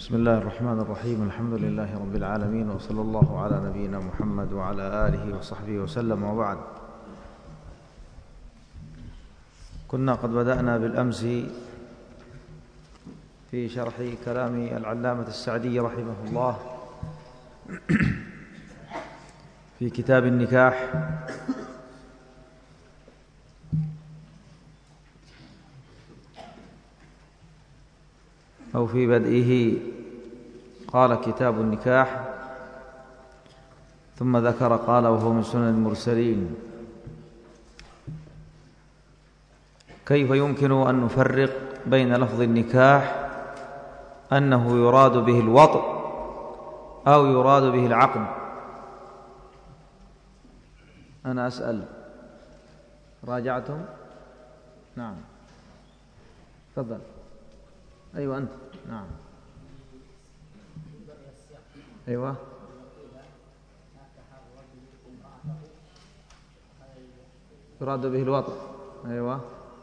بسم الله الرحمن الرحيم. الحمد لله رب العالمين، وصلى الله على نبينا محمد وعلى آله وصحبه وسلم، وبعد. كنا قد بدأنا بالأمس في شرح كلام العلامة السعدي رحمه الله في كتاب النكاح، أو في بدئه قال كتاب النكاح، ثم ذكر قال وهو من سنن المرسلين. كيف يمكن أن نفرق بين لفظ النكاح أنه يراد به الوطء أو يراد به العقد؟ أنا أسأل، راجعتم؟ نعم، تفضل. أيوة أنت. نعم، أيوة. يراد به الوطء. أيوة،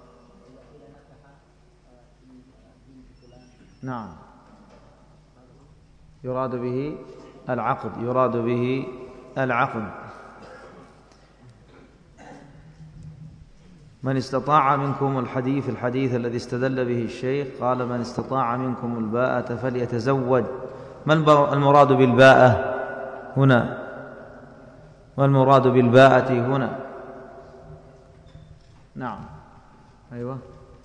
نعم، يراد به العقد، يراد به العقد. من استطاع منكم الحديث الذي استدل به الشيخ، قال من استطاع منكم الباءة فليتزوج. ما المراد بالباءة هنا؟ ما المراد بالباءة هنا؟ نعم، أيوة،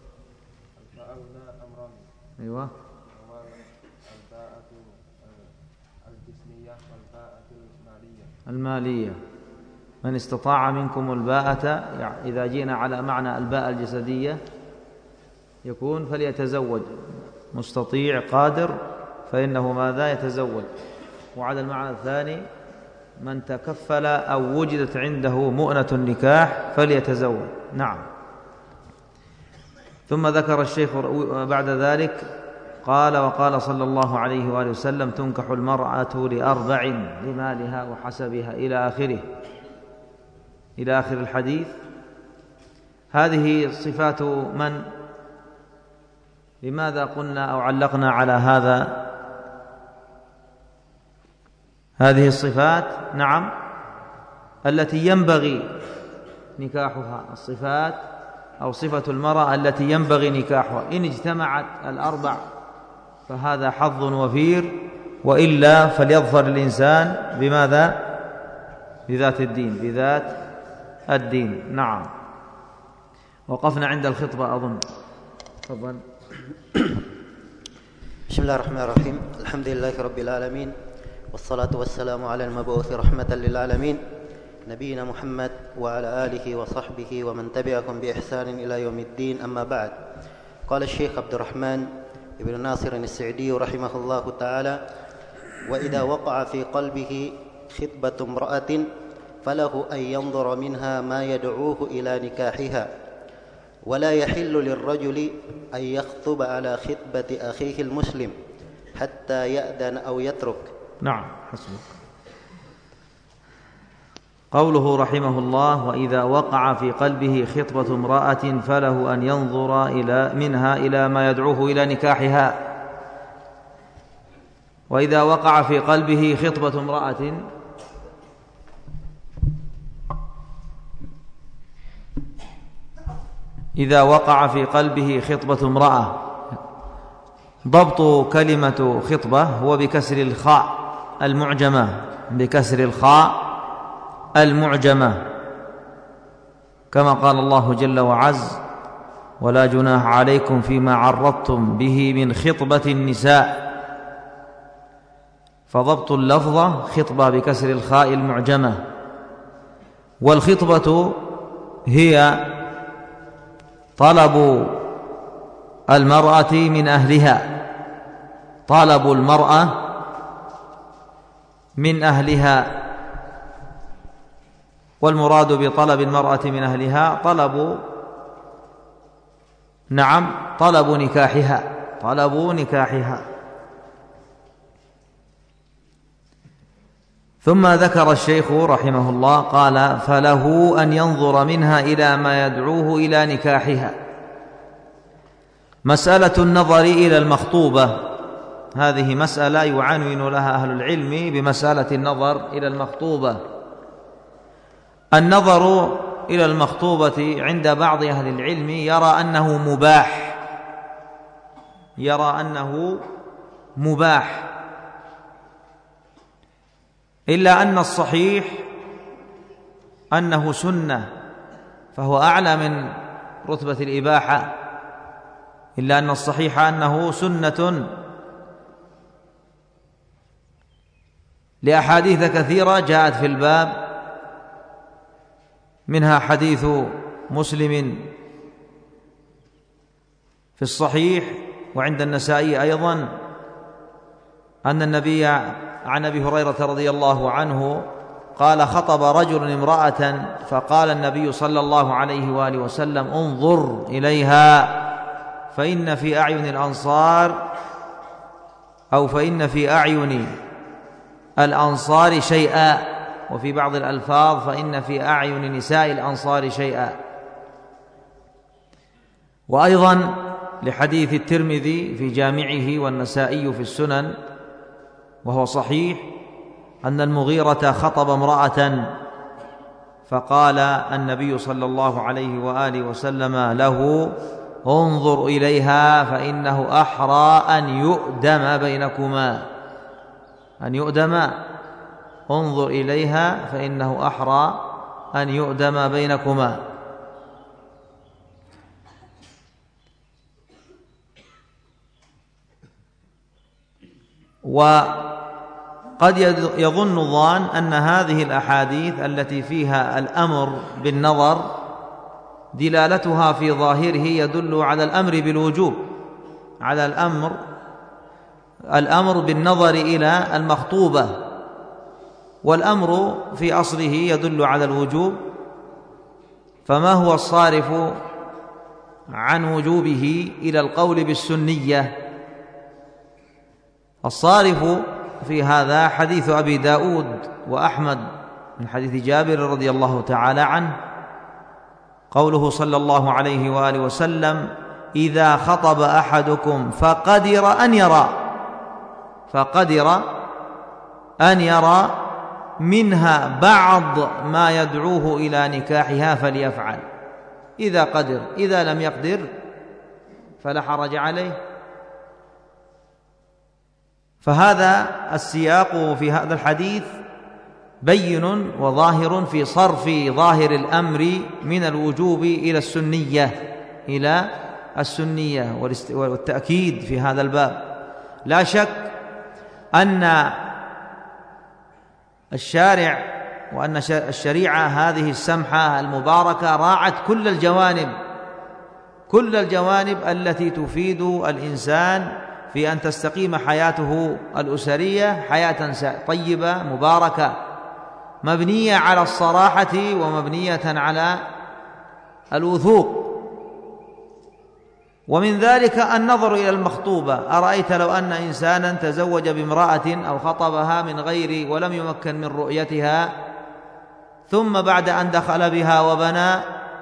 أيوة، الباءة الجسمية والباءة المالية. من استطاع منكم الباءة، إذا جينا على معنى الباءة الجسدية يكون فليتزوج، مستطيع قادر فإنه ماذا؟ يتزوج. وعلى المعنى الثاني من تكفل أو وجدت عنده مؤنة النكاح فليتزوج. نعم. ثم ذكر الشيخ بعد ذلك قال وقال صلى الله عليه وآله وسلم تنكح المرأة لأربع: لمالها وحسبها، إلى آخر الحديث. هذه صفات من؟ لماذا قلنا أو علقنا على هذا هذه الصفات؟ نعم، التي ينبغي نكاحها، الصفات أو صفة المرأة التي ينبغي نكاحها. إن اجتمعت الأربع فهذا حظ وفير، وإلا فليظفر الإنسان بماذا؟ بذات الدين، بذات الدين. نعم. وقفنا عند الخطبة أظن. تفضل. بسم الله الرحمن الرحيم. الحمد لله رب العالمين، والصلاة والسلام على المبعوث رحمة للعالمين نبينا محمد وعلى آله وصحبه ومن تبعهم بإحسان إلى يوم الدين. أما بعد، قال الشيخ عبد الرحمن بن ناصر السعدي رحمه الله تعالى: وإذا وقع في قلبه خطبة امرأة فله أن ينظر منها ما يدعوه إلى نكاحها، ولا يحل للرجل أن يخطب على خطبة أخيه المسلم حتى يأذن أو يترك. نعم، حسبك. قوله رحمه الله: وإذا وقع في قلبه خطبة امرأة فله أن ينظر منها إلى ما يدعوه إلى نكاحها. وإذا وقع في قلبه خطبة امرأة، إذا وقع في قلبه خطبة امرأة، ضبط كلمة خطبة هو بكسر الخاء المعجمة، بكسر الخاء المعجمة، كما قال الله جل وعز: ولا جناح عليكم فيما عرضتم به من خطبة النساء. فضبط اللفظة خطبة بكسر الخاء المعجمة. والخطبة هي طلب المرأة من أهلها، طلب المرأة من أهلها. والمراد بطلب المرأة من أهلها طلب نكاحها. ثم ذكر الشيخ رحمه الله قال: فله أن ينظر منها إلى ما يدعوه إلى نكاحها. مسألة النظر إلى المخطوبة هذه مسألة يعنون لها أهل العلم بمسألة النظر إلى المخطوبة. النظر إلى المخطوبة عند بعض أهل العلم يرى أنه مباح، إلا أن الصحيح أنه سنة، فهو أعلى من رتبة الإباحة، إلا أن الصحيح أنه سنة لأحاديث كثيرة جاءت في الباب، منها حديث مسلم في الصحيح وعند النسائي أيضا أن النبي عن أبي هريرة رضي الله عنه قال: خطب رجل امرأة فقال النبي صلى الله عليه وآله وسلم: انظر إليها فإن في أعين الأنصار شيئا، وفي بعض الألفاظ فإن في أعين نساء الأنصار شيئا. وأيضا لحديث الترمذي في جامعه والنسائي في السنن وهو صحيح أن المغيرة خطب امرأة فقال النبي صلى الله عليه وآله وسلم له: انظر إليها فإنه أحرى أن يؤدم بينكما، انظر إليها فإنه أحرى أن يؤدم بينكما. وقد يظن الظان أن هذه الأحاديث التي فيها الأمر بالنظر دلالتها في ظاهره يدل على الأمر بالوجوب، على الأمر بالنظر إلى المخطوبة، والأمر في أصله يدل على الوجوب، فما هو الصارف عن وجوبه إلى القول بالسنية؟ الصارف في هذا حديث أبي داود وأحمد من حديث جابر رضي الله تعالى عنه، قوله صلى الله عليه وآله وسلم: إذا خطب أحدكم فقدر أن يرى منها بعض ما يدعوه إلى نكاحها فليفعل. إذا قدر، إذا لم يقدر فلا حرج عليه. فهذا السياق في هذا الحديث بين وظاهر في صرف ظاهر الأمر من الوجوب إلى السنية والتأكيد في هذا الباب. لا شك أن الشارع وأن الشريعة هذه السمحة المباركة راعت كل الجوانب التي تفيد الإنسان في أن تستقيم حياته الأسرية حياة طيبة مباركة مبنية على الصراحة ومبنية على الوثوق. ومن ذلك النظر إلى المخطوبة. أرأيت لو أن إنسانا تزوج بامرأة أو خطبها من غير ولم يمكن من رؤيتها، ثم بعد أن دخل بها وبنى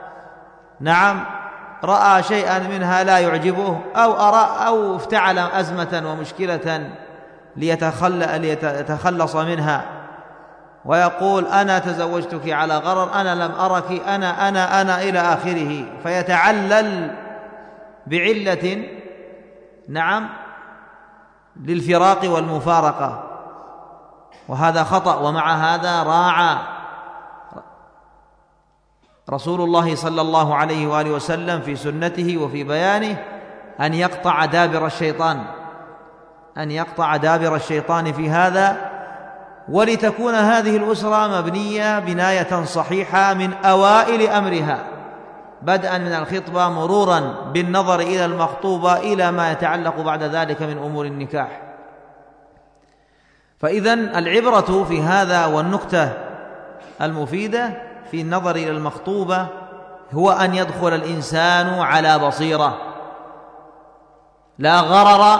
رأى شيئا منها لا يعجبه أو افتعل أزمة ومشكلة ليتخلص منها، ويقول: أنا تزوجتك على غرر، أنا لم أرك، أنا إلى آخره، فيتعلل بعلة للفراق والمفارقة، وهذا خطأ. ومع هذا راعى رسول الله صلى الله عليه وآله وسلم في سنته وفي بيانه أن يقطع دابر الشيطان في هذا، ولتكون هذه الأسرة مبنية بناية صحيحة من أوائل أمرها، بدءا من الخطبة مرورا بالنظر إلى المخطوبة إلى ما يتعلق بعد ذلك من أمور النكاح. فإذن العبرة في هذا والنكتة المفيدة في النظر إلى المخطوبة هو أن يدخل الإنسان على بصيرة، لا غرر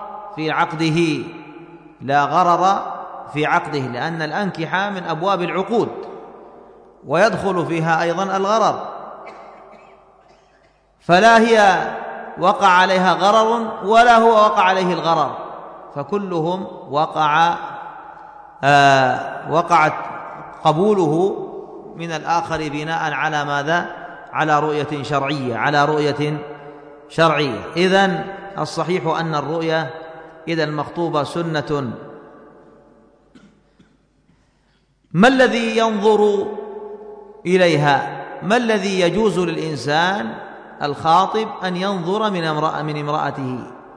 في عقده، لأن الأنكحة من أبواب العقود ويدخل فيها أيضا الغرر، فلا هي وقع عليها غرر ولا هو وقع عليه الغرر، فكلهم وقعت قبوله من الآخر بناء على ماذا؟ على رؤية شرعية. إذن الصحيح أن الرؤية إذا المخطوبة سنة. ما الذي ينظر إليها؟ ما الذي يجوز للإنسان الخاطب أن ينظر من امرأته؟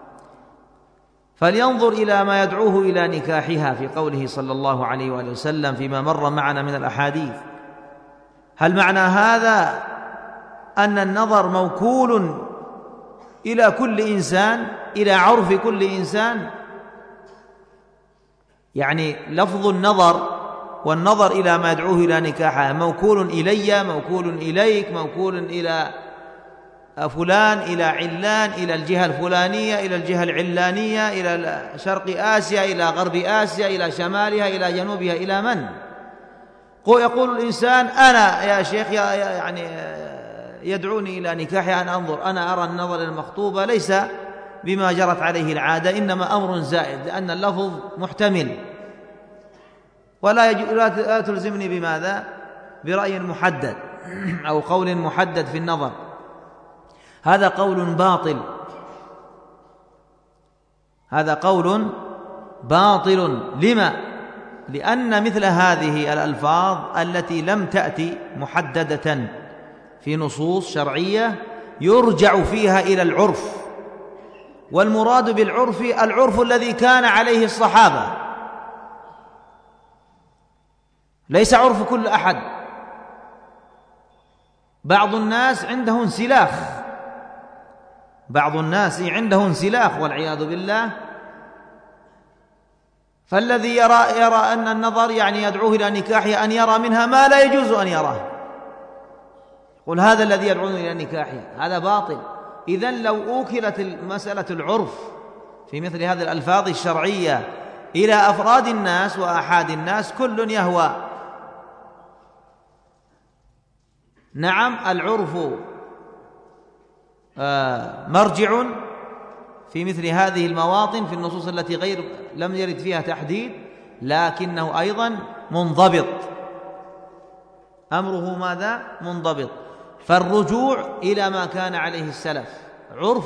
فلينظر إلى ما يدعوه إلى نكاحها في قوله صلى الله عليه وآله وسلم فيما مر معنا من الأحاديث. هل معنى هذا أن النظر موكول إلى كل إنسان، إلى عرف كل إنسان؟ يعني لفظ النظر والنظر إلى ما يدعوه إلى نكاحها موكول إلي، موكول إليك، موكول إلى فلان، إلى علان، إلى الجهة الفلانية، إلى الجهة العلانية، إلى شرق آسيا، إلى غرب آسيا، إلى شمالها، إلى جنوبها، إلى من؟ يقول الإنسان أنا يا شيخ يعني يدعوني إلى نكاحها أن أنظر، أنا أرى النظر المخطوبة ليس بما جرت عليه العادة، إنما أمر زائد، لأن اللفظ محتمل، ولا تلزمني بماذا؟ برأي محدد أو قول محدد في النظر. هذا قول باطل، هذا قول باطل. لما؟ لأن مثل هذه الألفاظ التي لم تأتي محددة في نصوص شرعية يرجع فيها إلى العرف، والمراد بالعرف العرف الذي كان عليه الصحابة، ليس عرف كل أحد. بعض الناس عنده انسلاخ، بعض الناس عنده انسلاخ والعياذ بالله، فالذي يرى أن النظر يعني يدعوه إلى نكاحه أن يرى منها ما لا يجوز أن يراه، قل هذا الذي يدعوه إلى نكاحه، هذا باطل. إذن لو أوكلت مسألة العرف في مثل هذه الألفاظ الشرعية إلى أفراد الناس وآحاد الناس، كل يهوى. نعم العرف مرجع في مثل هذه المواطن في النصوص التي لم يرد فيها تحديد، لكنه أيضا منضبط، أمره ماذا؟ منضبط. فالرجوع إلى ما كان عليه السلف، عرف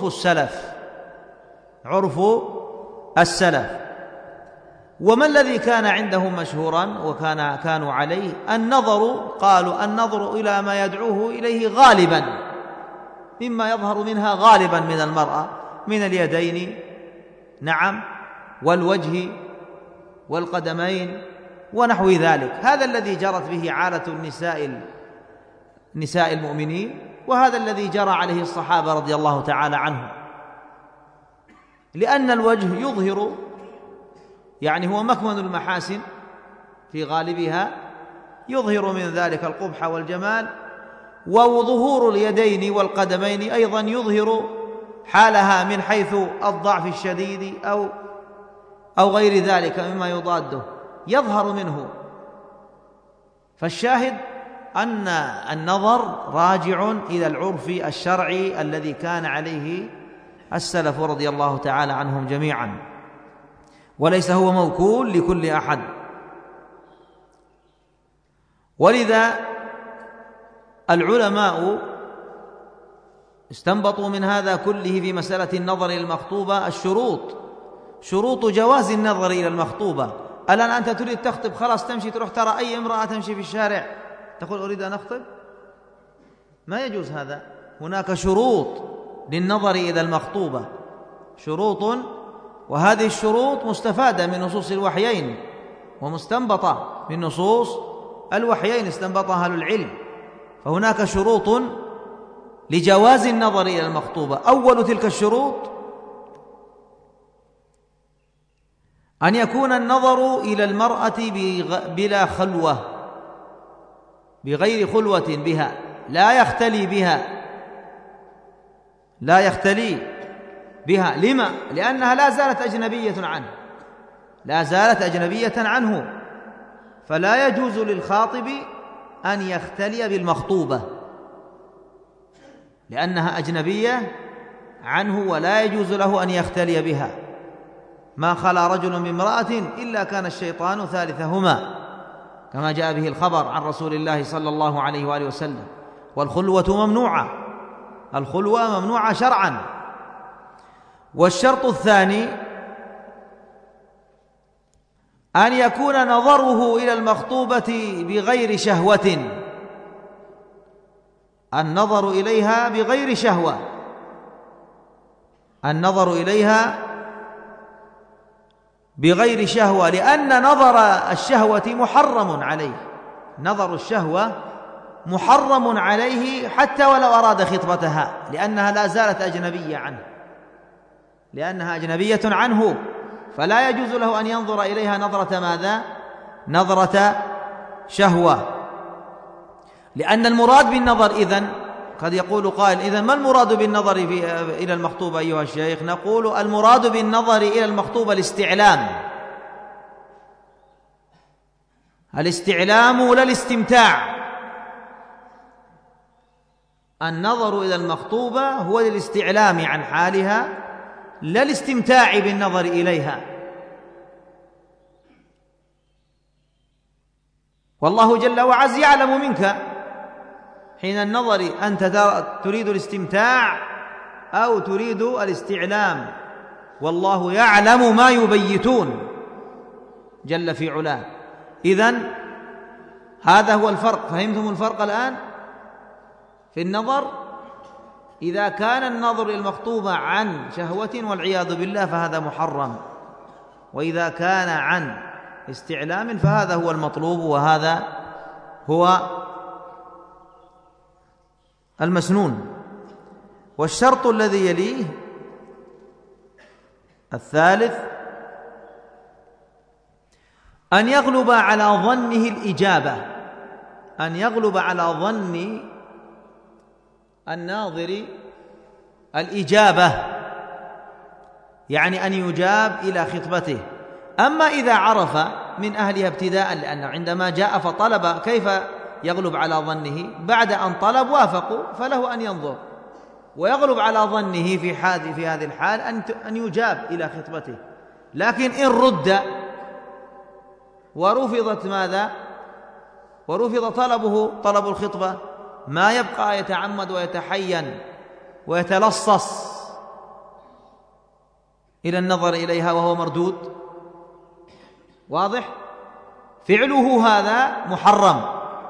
السلف. وما الذي كان عندهم مشهورا كانوا عليه؟ قالوا النظر إلى ما يدعوه إليه غالبا، مما يظهر منها غالبا من المرأة من اليدين، نعم، والوجه والقدمين ونحو ذلك. هذا الذي جرت به عادة نساء المؤمنين، وهذا الذي جرى عليه الصحابة رضي الله تعالى عنهم، لأن الوجه يظهر، يعني هو مكمن المحاسن في غالبها، يظهر من ذلك القبح والجمال، وظهور اليدين والقدمين أيضا يظهر حالها من حيث الضعف الشديد أو غير ذلك مما يضاده، يظهر منه. فالشاهد أن النظر راجع إلى العرف الشرعي الذي كان عليه السلف رضي الله تعالى عنهم جميعا، وليس هو موكول لكل أحد. ولذا العلماء استنبطوا من هذا كله في مسألة النظر إلى المخطوبة شروط جواز النظر إلى المخطوبة. الآن أنت تريد تخطب، خلاص تمشي تروح ترى أي امرأة تمشي في الشارع تقول أريد أن أخطب، ما يجوز هذا. هناك شروط للنظر إلى المخطوبة، شروط، وهذه الشروط مستفادة من نصوص الوحيين ومستنبطة من نصوص الوحيين استنبطها أهل العلم. فهناك شروط لجواز النظر إلى المخطوبة. أول تلك الشروط أن يكون النظر إلى المرأة بلا خلوة، بغير خلوة بها، لا يختلي بها. لما؟ لأنها لا زالت أجنبية عنه، فلا يجوز للخاطب أن يختلي بالمخطوبة لأنها أجنبية عنه، ولا يجوز له أن يختلي بها. ما خلا رجل بامرأة إلا كان الشيطان ثالثهما، كما جاء به الخبر عن رسول الله صلى الله عليه وآله وسلم. والخلوة ممنوعة، الخلوة ممنوعة شرعا. والشرط الثاني أن يكون نظره إلى المخطوبة بغير شهوة، النظر إليها بغير شهوة، النظر إليها بغير شهوة، لأن نظر الشهوة محرم عليه، نظر الشهوة محرم عليه حتى ولو أراد خطبتها، لأنها لا زالت أجنبية عنه، لأنها أجنبية عنه، فلا يجوز له أن ينظر إليها نظرة ماذا؟ نظرة شهوة. لأن المراد بالنظر إذن، قد يقول قائل إذن ما المراد بالنظر إلى المخطوبة أيها الشيخ؟ نقول المراد بالنظر إلى المخطوبة الاستعلام، الاستعلام لا الاستمتاع. النظر إلى المخطوبة هو للاستعلام عن حالها لا الاستمتاع بالنظر إليها. والله جل وعز يعلم منك حين النظر أنت تريد الاستمتاع أو تريد الاستعلام، والله يعلم ما يبيتون جل في علاه. إذن هذا هو الفرق. فهمتم الفرق الآن في النظر؟ إذا كان النظر إلى المخطوبة عن شهوة والعياذ بالله فهذا محرم، وإذا كان عن استعلام فهذا هو المطلوب، وهذا هو المسنون. والشرط الذي يليه الثالث أن يغلب على ظنه الإجابة، أن يغلب على ظن الناظر الإجابة، يعني أن يجاب إلى خطبته. أما إذا عرف من أهلها ابتداء، لأنه عندما جاء فطلب كيف يغلب على ظنه؟ بعد أن طلب وافقوا فله أن ينظر، ويغلب على ظنه في هذه الحال أن يجاب إلى خطبته. لكن إن رد ورفضت ماذا؟ ورفض طلبه، طلب الخطبة، ما يبقى يتعمد ويتحين ويتلصص إلى النظر إليها وهو مردود. واضح؟ فعله هذا محرم،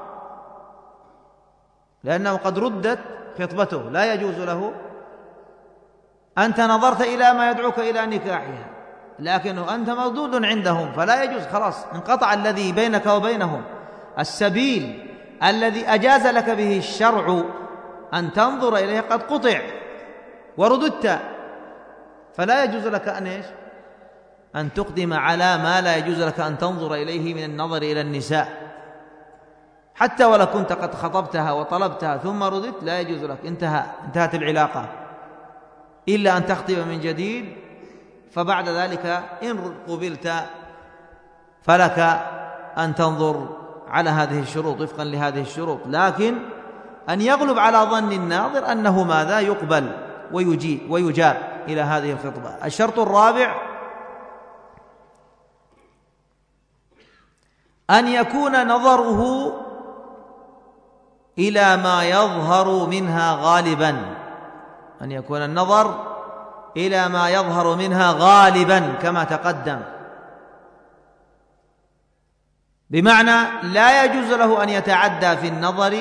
لأنه قد ردت خطبته، لا يجوز له. أنت نظرت إلى ما يدعوك إلى نكاحها، لكنه أنت مردود عندهم، فلا يجوز، خلاص انقطع الذي بينك وبينهم. السبيل الذي أجاز لك به الشرع أن تنظر إليه قد قطع ورددت، فلا يجوز لك أن تقدم على ما لا يجوز لك أن تنظر إليه من النظر إلى النساء، حتى ولو كنت قد خطبتها وطلبتها ثم رددت لا يجوز لك، انتهت العلاقة، إلا أن تخطب من جديد، فبعد ذلك إن قبلت فلك أن تنظر على هذه الشروط وفقا لهذه الشروط. لكن أن يغلب على ظن الناظر أنه ماذا؟ يقبل ويجاب إلى هذه الخطبة. الشرط الرابع أن يكون نظره إلى ما يظهر منها غالبا، أن يكون النظر إلى ما يظهر منها غالبا كما تقدم، بمعنى لا يجوز له أن يتعدى في النظر،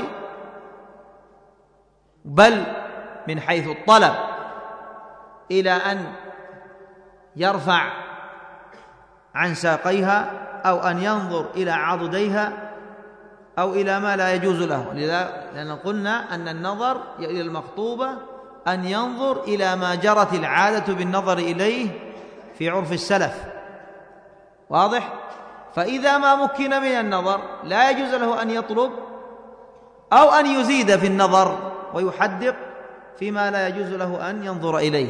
بل من حيث الطلب إلى أن يرفع عن ساقيها أو أن ينظر إلى عضديها أو إلى ما لا يجوز له. لأن قلنا أن النظر إلى المخطوبة أن ينظر إلى ما جرت العادة بالنظر إليه في عرف السلف. واضح؟ فإذا ما مكن من النظر لا يجوز له أن يطلب أو أن يزيد في النظر ويحدق فيما لا يجوز له أن ينظر إليه.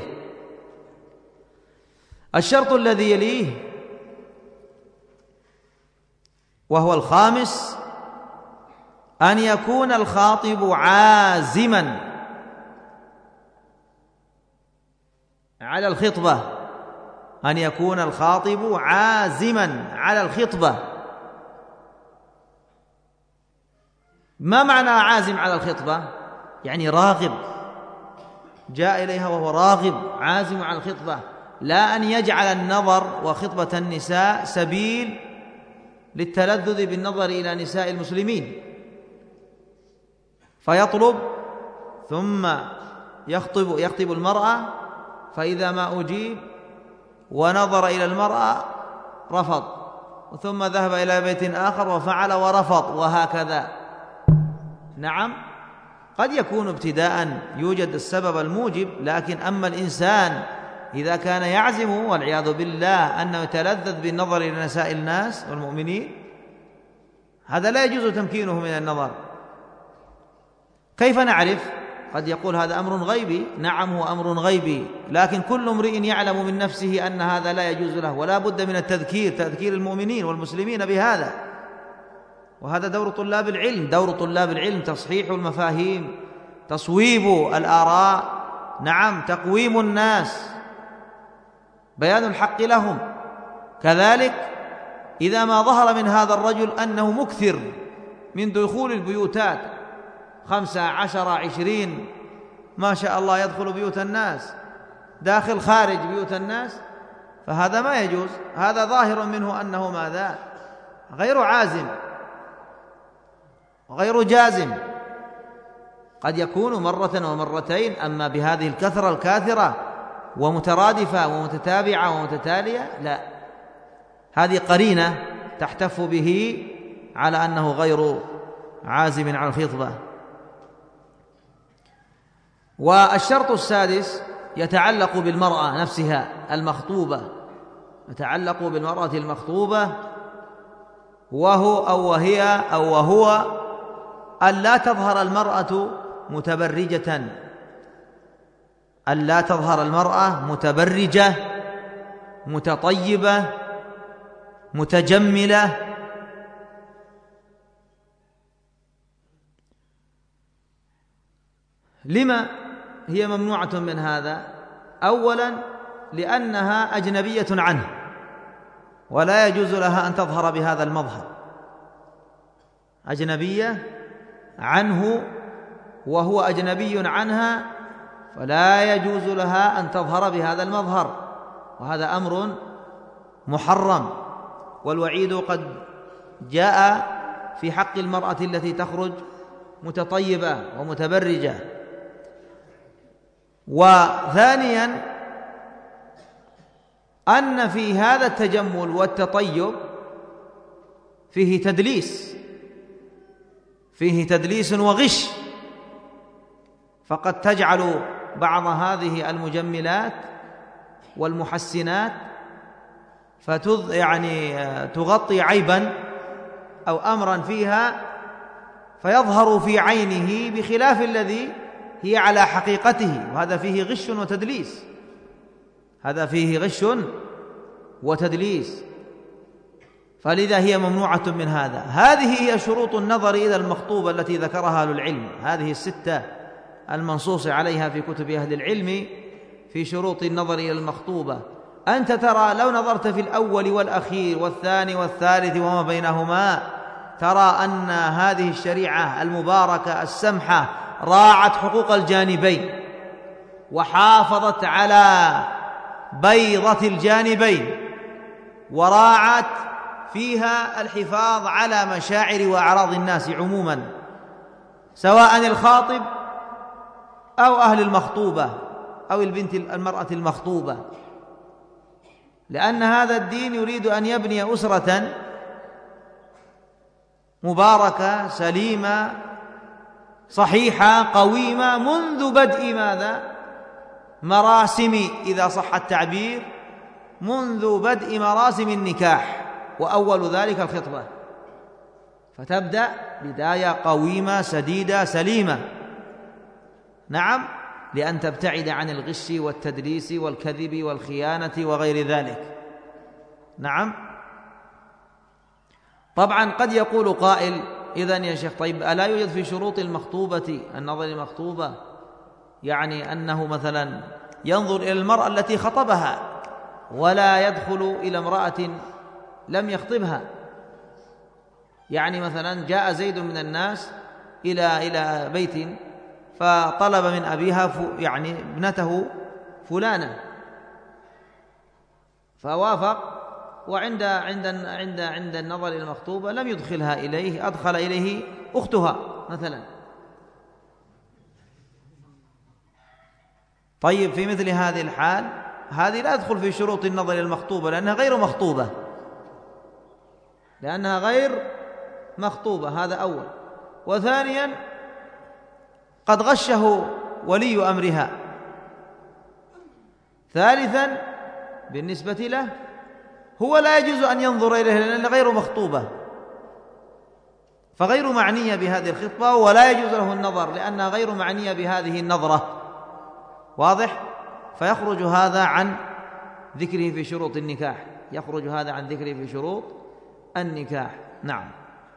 الشرط الذي يليه وهو الخامس أن يكون الخاطب عازما على الخطبة، أن يكون الخاطب عازما على الخطبة. ما معنى عازم على الخطبة؟ يعني راغب، جاء إليها وهو راغب عازم على الخطبة، لا أن يجعل النظر وخطبة النساء سبيل للتلذذ بالنظر إلى نساء المسلمين، فيطلب ثم يخطب المرأة، فإذا ما أجيب ونظر إلى المرأة رفض، ثم ذهب إلى بيت آخر وفعل ورفض، وهكذا. نعم، قد يكون ابتداء يوجد السبب الموجب، لكن أما الإنسان إذا كان يعزم والعياذ بالله أنه يتلذذ بالنظر إلى نساء الناس والمؤمنين، هذا لا يجوز تمكينه من النظر. كيف نعرف؟ قد يقول هذا أمر غيبي. نعم، هو أمر غيبي، لكن كل امرئ يعلم من نفسه أن هذا لا يجوز له، ولا بد من تذكير المؤمنين والمسلمين بهذا. وهذا دور طلاب العلم، دور طلاب العلم تصحيح المفاهيم، تصويب الآراء، نعم، تقويم الناس، بيان الحق لهم. كذلك إذا ما ظهر من هذا الرجل أنه مكثر من دخول البيوتات 15 20 ما شاء الله يدخل بيوت الناس، داخل خارج بيوت الناس، فهذا ما يجوز. هذا ظاهر منه أنه ماذا؟ غير عازم، غير جازم. قد يكون مرة ومرتين، أما بهذه الكثرة الكاثرة ومترادفة ومتتابعة ومتتالية لا، هذه قرينة تحتف به على أنه غير عازم على الخطبة. والشرط السادس يتعلق بالمرأة نفسها المخطوبة، يتعلق بالمرأة المخطوبة، وهو أن لا تظهر المرأة متبرجة، أن لا تظهر المرأة متبرجة متطيبة متجملة. لما هي ممنوعة من هذا؟ أولا لأنها أجنبية عنه، ولا يجوز لها أن تظهر بهذا المظهر، أجنبية عنه وهو أجنبي عنها، فلا يجوز لها أن تظهر بهذا المظهر، وهذا أمر محرم. والوعيد قد جاء في حق المرأة التي تخرج متطيبة ومتبرجة. وثانيا أن في هذا التجمل والتطيب فيه تدليس وغش، فقد تجعل بعض هذه المجملات والمحسنات تغطي عيبا أو أمرا فيها فيظهر في عينه بخلاف الذي هي على حقيقته، وهذا فيه غش وتدليس، هذا فيه غش وتدليس، فلذا هي ممنوعة من هذا. هذه هي شروط النظر إلى المخطوبة التي ذكرها أهل العلم، هذه الستة المنصوص عليها في كتب أهل العلم في شروط النظر إلى المخطوبة. أنت ترى لو نظرت في الأول والأخير والثاني والثالث وما بينهما، ترى أن هذه الشريعة المباركة السمحة راعت حقوق الجانبين وحافظت على بيضة الجانبين، وراعت فيها الحفاظ على مشاعر وأعراض الناس عموما، سواء الخاطب أو أهل المخطوبة أو المرأة المخطوبة، لأن هذا الدين يريد أن يبني أسرة مباركة سليمة صحيحة قويمة منذ بدء ماذا؟ مراسم، إذا صح التعبير، منذ بدء مراسم النكاح، وأول ذلك الخطبة، فتبدأ بداية قويمة سديدة سليمة. نعم، لأن تبتعد عن الغش والتدليس والكذب والخيانة وغير ذلك. نعم. طبعا قد يقول قائل: إذن يا شيخ، طيب ألا يوجد في شروط المخطوبة النظر المخطوبة أنه مثلا ينظر إلى المرأة التي خطبها، ولا يدخل إلى امرأة لم يخطبها. يعني مثلا جاء زيد من الناس إلى بيت فطلب من أبيها يعني ابنته فلانة، فوافق، وعند النظر إلى المخطوبة لم يدخلها إليه، أدخل إليه أختها مثلا. طيب في مثل هذه الحال هذه لا تدخل في شروط النظر إلى المخطوبة لأنها غير مخطوبة، هذا أول. وثانيا قد غشه ولي أمرها. ثالثا بالنسبة له هو لا يجوز أن ينظر إليها لأنها غير مخطوبة، فغير معنية بهذه الخطبة، ولا يجوز له النظر لأنها غير معنية بهذه النظرة. واضح؟ فيخرج هذا عن ذكره في شروط النكاح، يخرج هذا عن ذكره في شروط النكاح. نعم.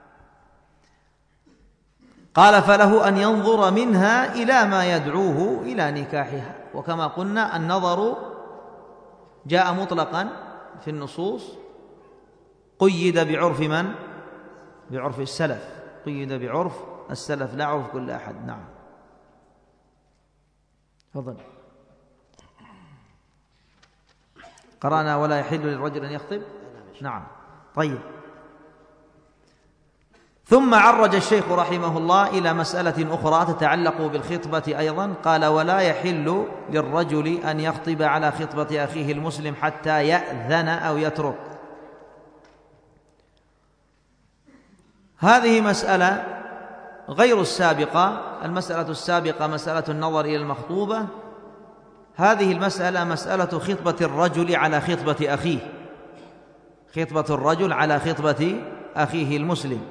قال فله أن ينظر منها إلى ما يدعوه إلى نكاحها. وكما قلنا النظر جاء مطلقا في النصوص، قيد بعرف من؟ بعرف السلف، قيد بعرف السلف لا عرف كل أحد. نعم. تفضل. قرأنا ولا يحل للرجل أن يخطب. نعم. طيب. ثم عرج الشيخ رحمه الله إلى مسألة أخرى تتعلق بالخطبة أيضا. قال ولا يحل للرجل أن يخطب على خطبة أخيه المسلم حتى يأذن أو يترك. هذه مسألة غير السابقة. المسألة السابقة مسألة النظر إلى المخطوبة، هذه المسألة مسألة خطبة الرجل على خطبة أخيه، خطبة الرجل على خطبة أخيه المسلم.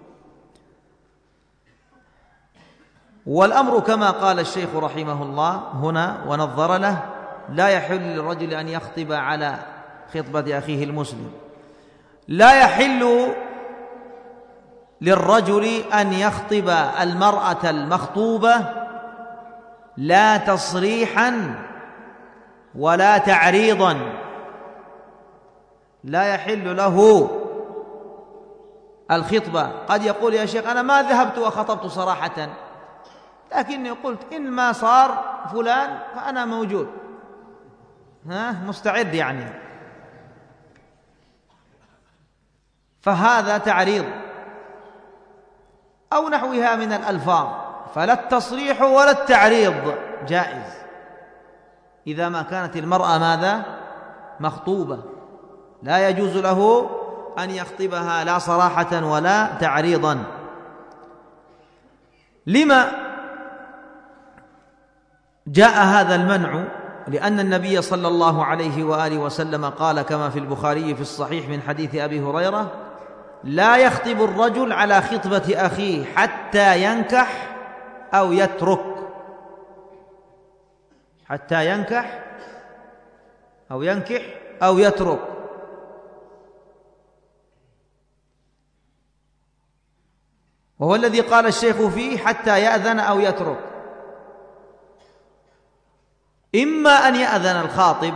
والأمر كما قال الشيخ رحمه الله هنا ونظر له: لا يحل للرجل أن يخطب على خطبة أخيه المسلم. لا يحل للرجل أن يخطب المرأة المخطوبة لا تصريحا ولا تعريضا. لا يحل له الخطبة. قد يقول: يا شيخ أنا ما ذهبت وخطبت صراحة، لكني قلت إن ما صار فلان فأنا موجود، مستعد يعني، فهذا تعريض أو نحوها من الألفاظ. فلا التصريح ولا التعريض جائز إذا ما كانت المرأة ماذا؟ مخطوبة. لا يجوز له أن يخطبها لا صراحة ولا تعريضا. لما جاء هذا المنع؟ لأن النبي صلى الله عليه وآله وسلم قال كما في البخاري في الصحيح من حديث أبي هريرة: لا يخطب الرجل على خطبة أخيه حتى ينكح أو يترك. حتى ينكح أو يترك. وهو الذي قال الشيخ فيه حتى يأذن أو يترك. إما أن يأذن الخاطب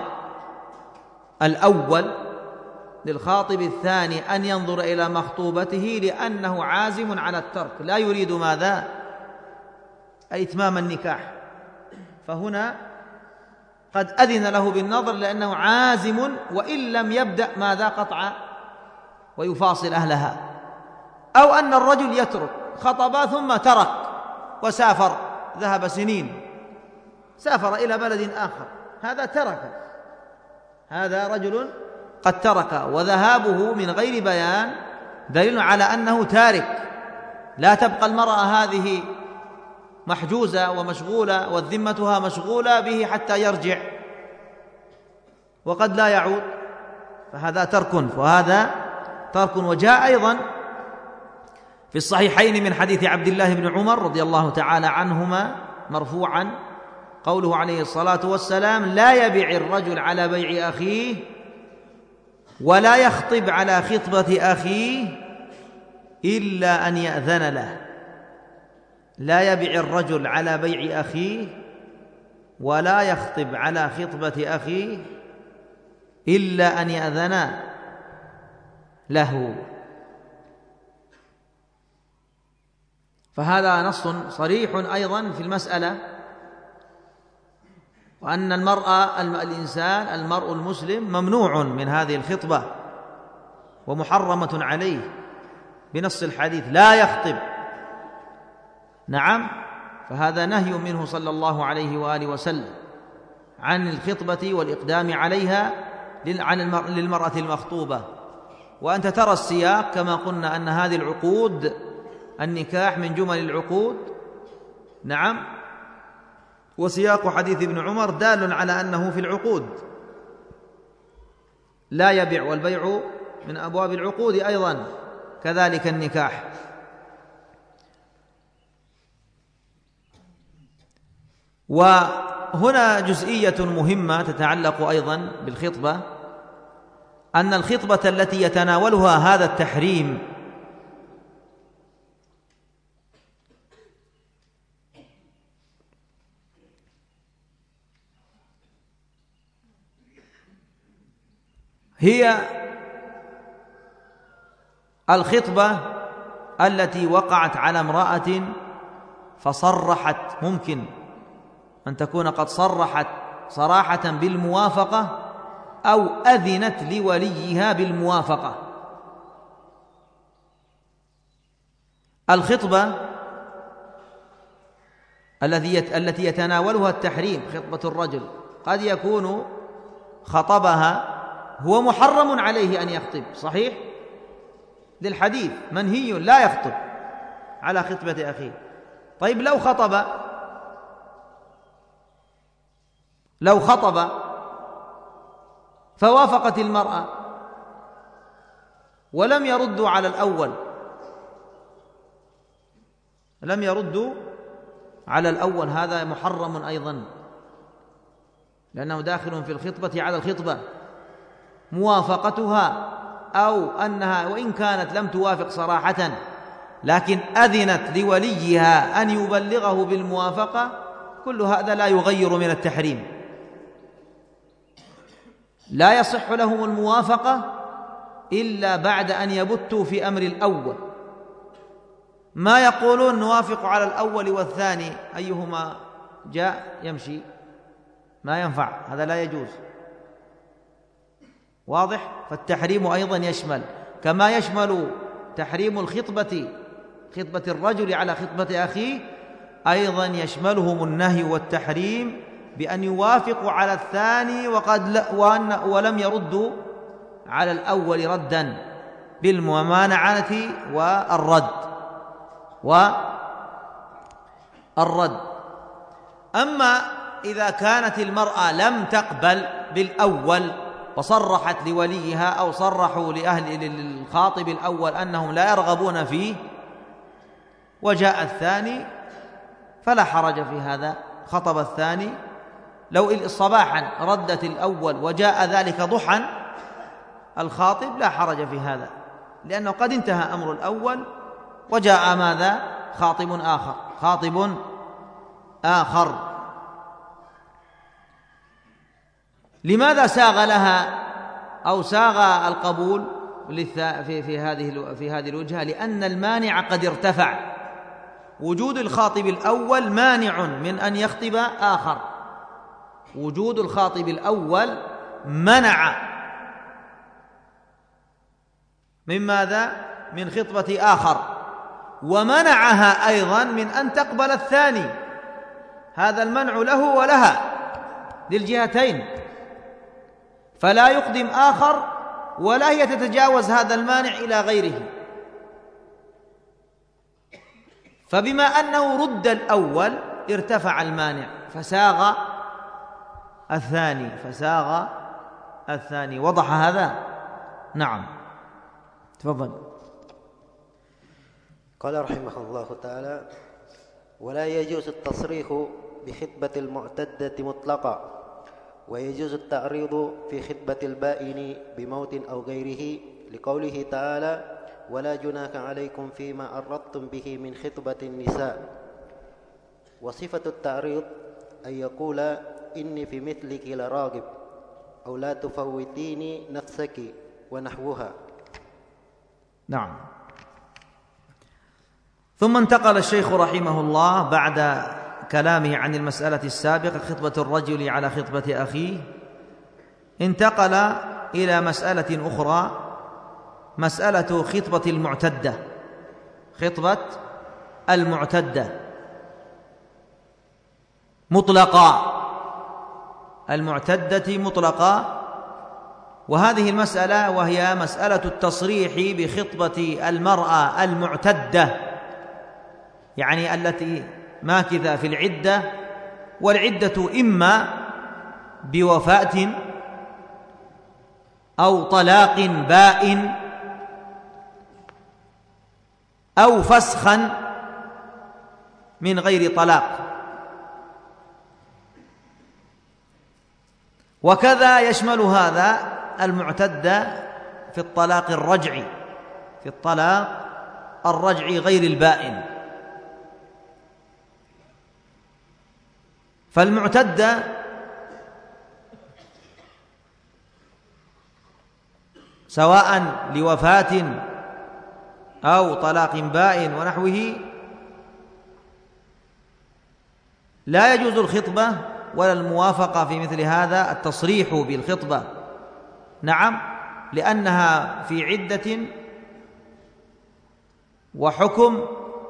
الأول للخاطب الثاني أن ينظر إلى مخطوبته لأنه عازم على الترك، لا يريد ماذا؟ إتمام النكاح، فهنا قد أذن له بالنظر لأنه عازم، وإن لم يبدأ ماذا؟ قطع ويفاصل أهلها. أو أن الرجل يترك، خطب ثم ترك وسافر، ذهب سنين، سافر إلى بلد آخر، هذا ترك، هذا رجل قد ترك، وذهابه من غير بيان دليل على أنه تارك. لا تبقى المرأة هذه محجوزة ومشغولة وذمتها مشغولة به حتى يرجع وقد لا يعود، فهذا ترك، وهذا ترك. وجاء أيضا في الصحيحين من حديث عبد الله بن عمر رضي الله تعالى عنهما مرفوعا قوله عليه الصلاة والسلام: لا يبيع الرجل على بيع أخيه ولا يخطب على خطبة أخيه إلا أن يأذن له. لا يبيع الرجل على بيع أخيه ولا يخطب على خطبة أخيه إلا أن يأذنا له. فهذا نص صريح أيضا في المسألة، وأن المرء المسلم ممنوع من هذه الخطبة ومحرمة عليه بنص الحديث لا يخطب. نعم، فهذا نهي منه صلى الله عليه وآله وسلم عن الخطبة والإقدام عليها للمرأة المخطوبة. وأنت ترى السياق كما قلنا أن هذه العقود، النكاح من جمل العقود. نعم، وسياق حديث ابن عمر دال على أنه في العقود، لا يبيع، والبيع من أبواب العقود أيضا، كذلك النكاح. وهنا جزئية مهمة تتعلق أيضا بالخطبة، أن الخطبة التي يتناولها هذا التحريم هي الخطبة التي وقعت على امرأة فصرحت، ممكن أن تكون قد صرحت صراحة بالموافقة أو أذنت لوليها بالموافقة. الخطبة التي يتناولها التحريم، خطبة الرجل، قد يكون خطبها هو محرم عليه أن يخطب، صحيح؟ للحديث منهي لا يخطب على خطبة أخيه. طيب لو خطب فوافقت المرأة ولم يردوا على الأول، هذا محرم أيضا، لأنه داخل في الخطبة على الخطبة، موافقتها أو أنها وإن كانت لم توافق صراحة لكن أذنت لوليها أن يبلغه بالموافقة، كل هذا لا يغير من التحريم. لا يصح لهم الموافقة إلا بعد أن يبتوا في أمر الأول. ما يقولون نوافق على الأول والثاني أيهما جاء يمشي، ما ينفع، هذا لا يجوز. واضح؟ فالتحريم أيضا يشمل، كما يشمل تحريم خطبة الرجل على خطبة أخيه، أيضا يشملهم النهي والتحريم بأن يوافقوا على الثاني ولم يردوا على الأول ردا بالممانعة والرد. أما إذا كانت المرأة لم تقبل بالأول وصرحت لوليها أو صرحوا للخاطب الأول أنهم لا يرغبون فيه وجاء الثاني فلا حرج في هذا. خطب الثاني لو صباحا ردت الأول وجاء ذلك ضحى الخاطب لا حرج في هذا، لأنه قد انتهى أمر الأول وجاء ماذا؟ خاطب آخر. لماذا ساغ لها أو ساغ القبول في هذه الوجهة؟ لأن المانع قد ارتفع. وجود الخاطب الأول مانع من أن يخطب آخر. وجود الخاطب الأول منع من ماذا؟ من خطبة آخر، ومنعها أيضا من أن تقبل الثاني. هذا المنع له ولها للجهتين، فلا يقدم آخر ولا هي تتجاوز هذا المانع إلى غيره. فبما أنه رد الأول ارتفع المانع فساغ الثاني. وضح هذا؟ نعم، تفضل. قال رحمه الله تعالى: ولا يجوز التصريح بخطبة المعتدة مطلقا، ويجوز التعريض في خطبة البائن بموت أو غيره، لقوله تعالى: ولا جناح عليكم فيما أردتم به من خطبة النساء. وصفة التعريض أن يقول: إني في مثلك لراغب، أو لا تفوتيني نفسك ونحوها. نعم. ثم انتقل الشيخ رحمه الله بعد كلامه عن المسألة السابقة خطبة الرجل على خطبة أخيه، انتقل إلى مسألة أخرى، مسألة خطبة المعتدة، خطبة المعتدة مطلقا، المعتدة مطلقا. وهذه المسألة وهي مسألة التصريح بخطبة المرأة المعتدة، يعني التي ماكثة في العدة، والعدة إما بوفاة أو طلاق بائن أو فسخا من غير طلاق. وكذا يشمل هذا المعتدة في الطلاق الرجعي، في الطلاق الرجعي غير البائن. فالمعتدة سواء لوفاة أو طلاق بائن ونحوه لا يجوز الخطبة ولا الموافقة في مثل هذا، التصريح بالخطبة، نعم، لأنها في عدة وحكم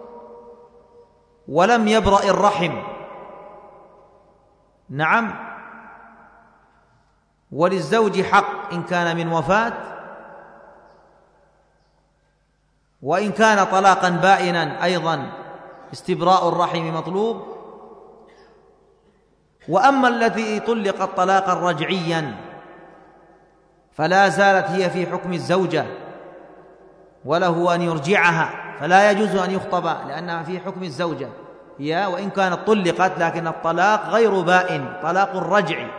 ولم يبرأ الرحم، نعم، وللزوج حق إن كان من وفاة، وإن كان طلاقا بائنا أيضا استبراء الرحم مطلوب. وأما التي طلقت طلاقا رجعيا فلا زالت هي في حكم الزوجة وله أن يرجعها، فلا يجوز أن يخطب لأنها في حكم الزوجة هي، وإن كانت طلقت، لكن الطلاق غير بائن، طلاق الرجع،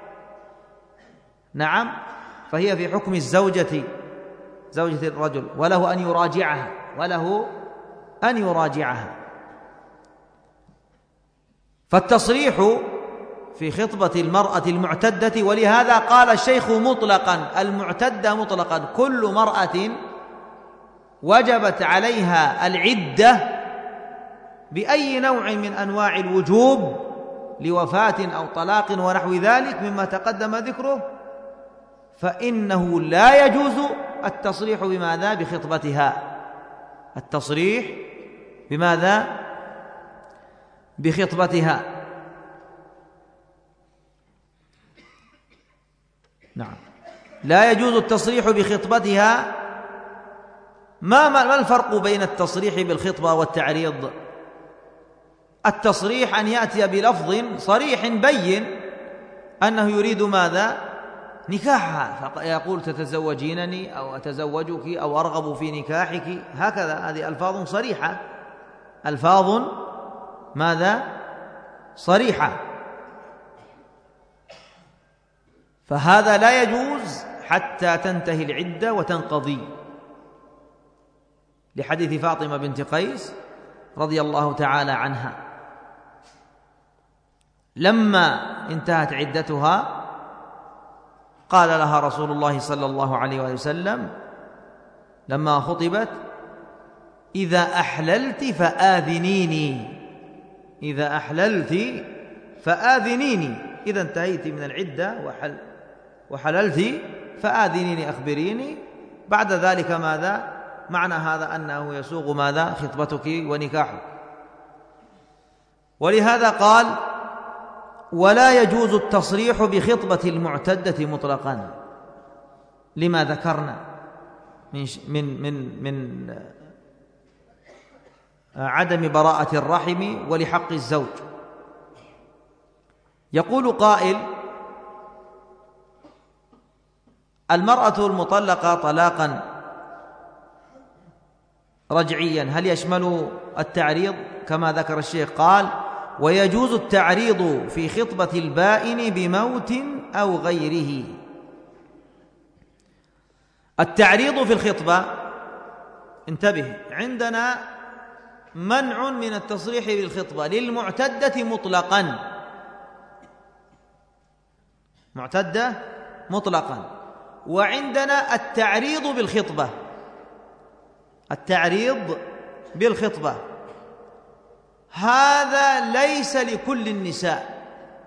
نعم، فهي في حكم الزوجة، زوجة الرجل، وله أن يراجعها، وله أن يراجعها. فالتصريح في خطبة المرأة المعتدة، ولهذا قال الشيخ مطلقا المعتدة مطلقا كل مرأة وجبت عليها العدة بأي نوع من أنواع الوجوب لوفاة أو طلاق ونحو ذلك مما تقدم ذكره، فإنه لا يجوز التصريح بماذا؟ بخطبتها. التصريح بماذا؟ بخطبتها. نعم، لا يجوز التصريح بخطبتها. ما الفرق بين التصريح بالخطبة والتعريض؟ التصريح أن يأتي بلفظ صريح بين أنه يريد ماذا؟ نكاحها، فيقول تتزوجينني أو أتزوجك أو أرغب في نكاحك، هكذا، هذه ألفاظ صريحة، ألفاظ ماذا؟ صريحة. فهذا لا يجوز حتى تنتهي العدة وتنقضي، لحديث فاطمة بنت قيس رضي الله تعالى عنها لما انتهت عدتها قال لها رسول الله صلى الله عليه وسلم لما خطبت: إذا أحللت فآذنيني، إذا أحللت فآذنيني، إذا انتهيت من العدة وحللت فآذنيني، أخبريني. بعد ذلك ماذا؟ معنى هذا أنه يسوغ ماذا؟ خطبتك ونكاحك. ولهذا قال: ولا يجوز التصريح بخطبة المعتدة مطلقا، لما ذكرنا من عدم براءة الرحم ولحق الزوج. يقول قائل: المرأة المطلقة طلاقا رجعيا هل يشمل التعريض؟ كما ذكر الشيخ قال: ويجوز التعريض في خطبة البائن بموت أو غيره. التعريض في الخطبة، انتبه، عندنا منع من التصريح بالخطبة للمعتدة مطلقا، معتدة مطلقا. وعندنا التعريض بالخطبة، التعريض بالخطبة هذا ليس لكل النساء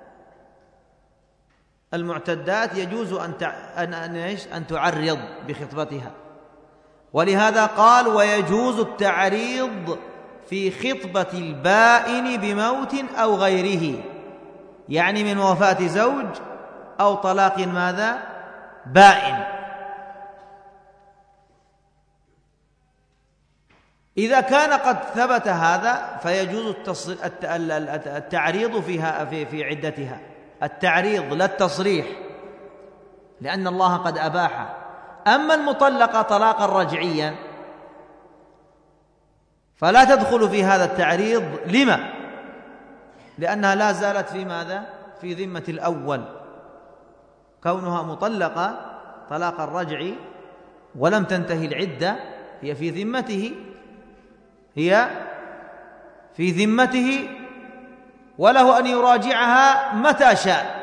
المعتدات يجوز أن تعرض بخطبتها، ولهذا قال ويجوز التعريض في خطبة البائن بموت أو غيره، يعني من وفاة زوج أو طلاق ماذا؟ بائن. إذا كان قد ثبت هذا فيجوز التعريض فيها في عدتها، التعريض لا التصريح، لأن الله قد أباح. أما المطلقة طلاقا رجعيا فلا تدخل في هذا التعريض. لما؟ لأنها لا زالت في ماذا؟ في ذمة الأول، كونها مطلقة طلاقا رجعي ولم تنتهي العدة هي في ذمته، هي في ذمته، وله أن يراجعها متى شاء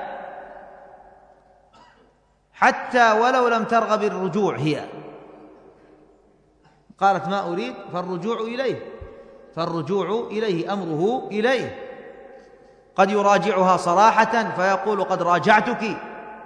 حتى ولو لم ترغب الرجوع. هي قالت ما أريد فالرجوع إليه، فالرجوع إليه، أمره إليه. قد يراجعها صراحة فيقول قد راجعتك،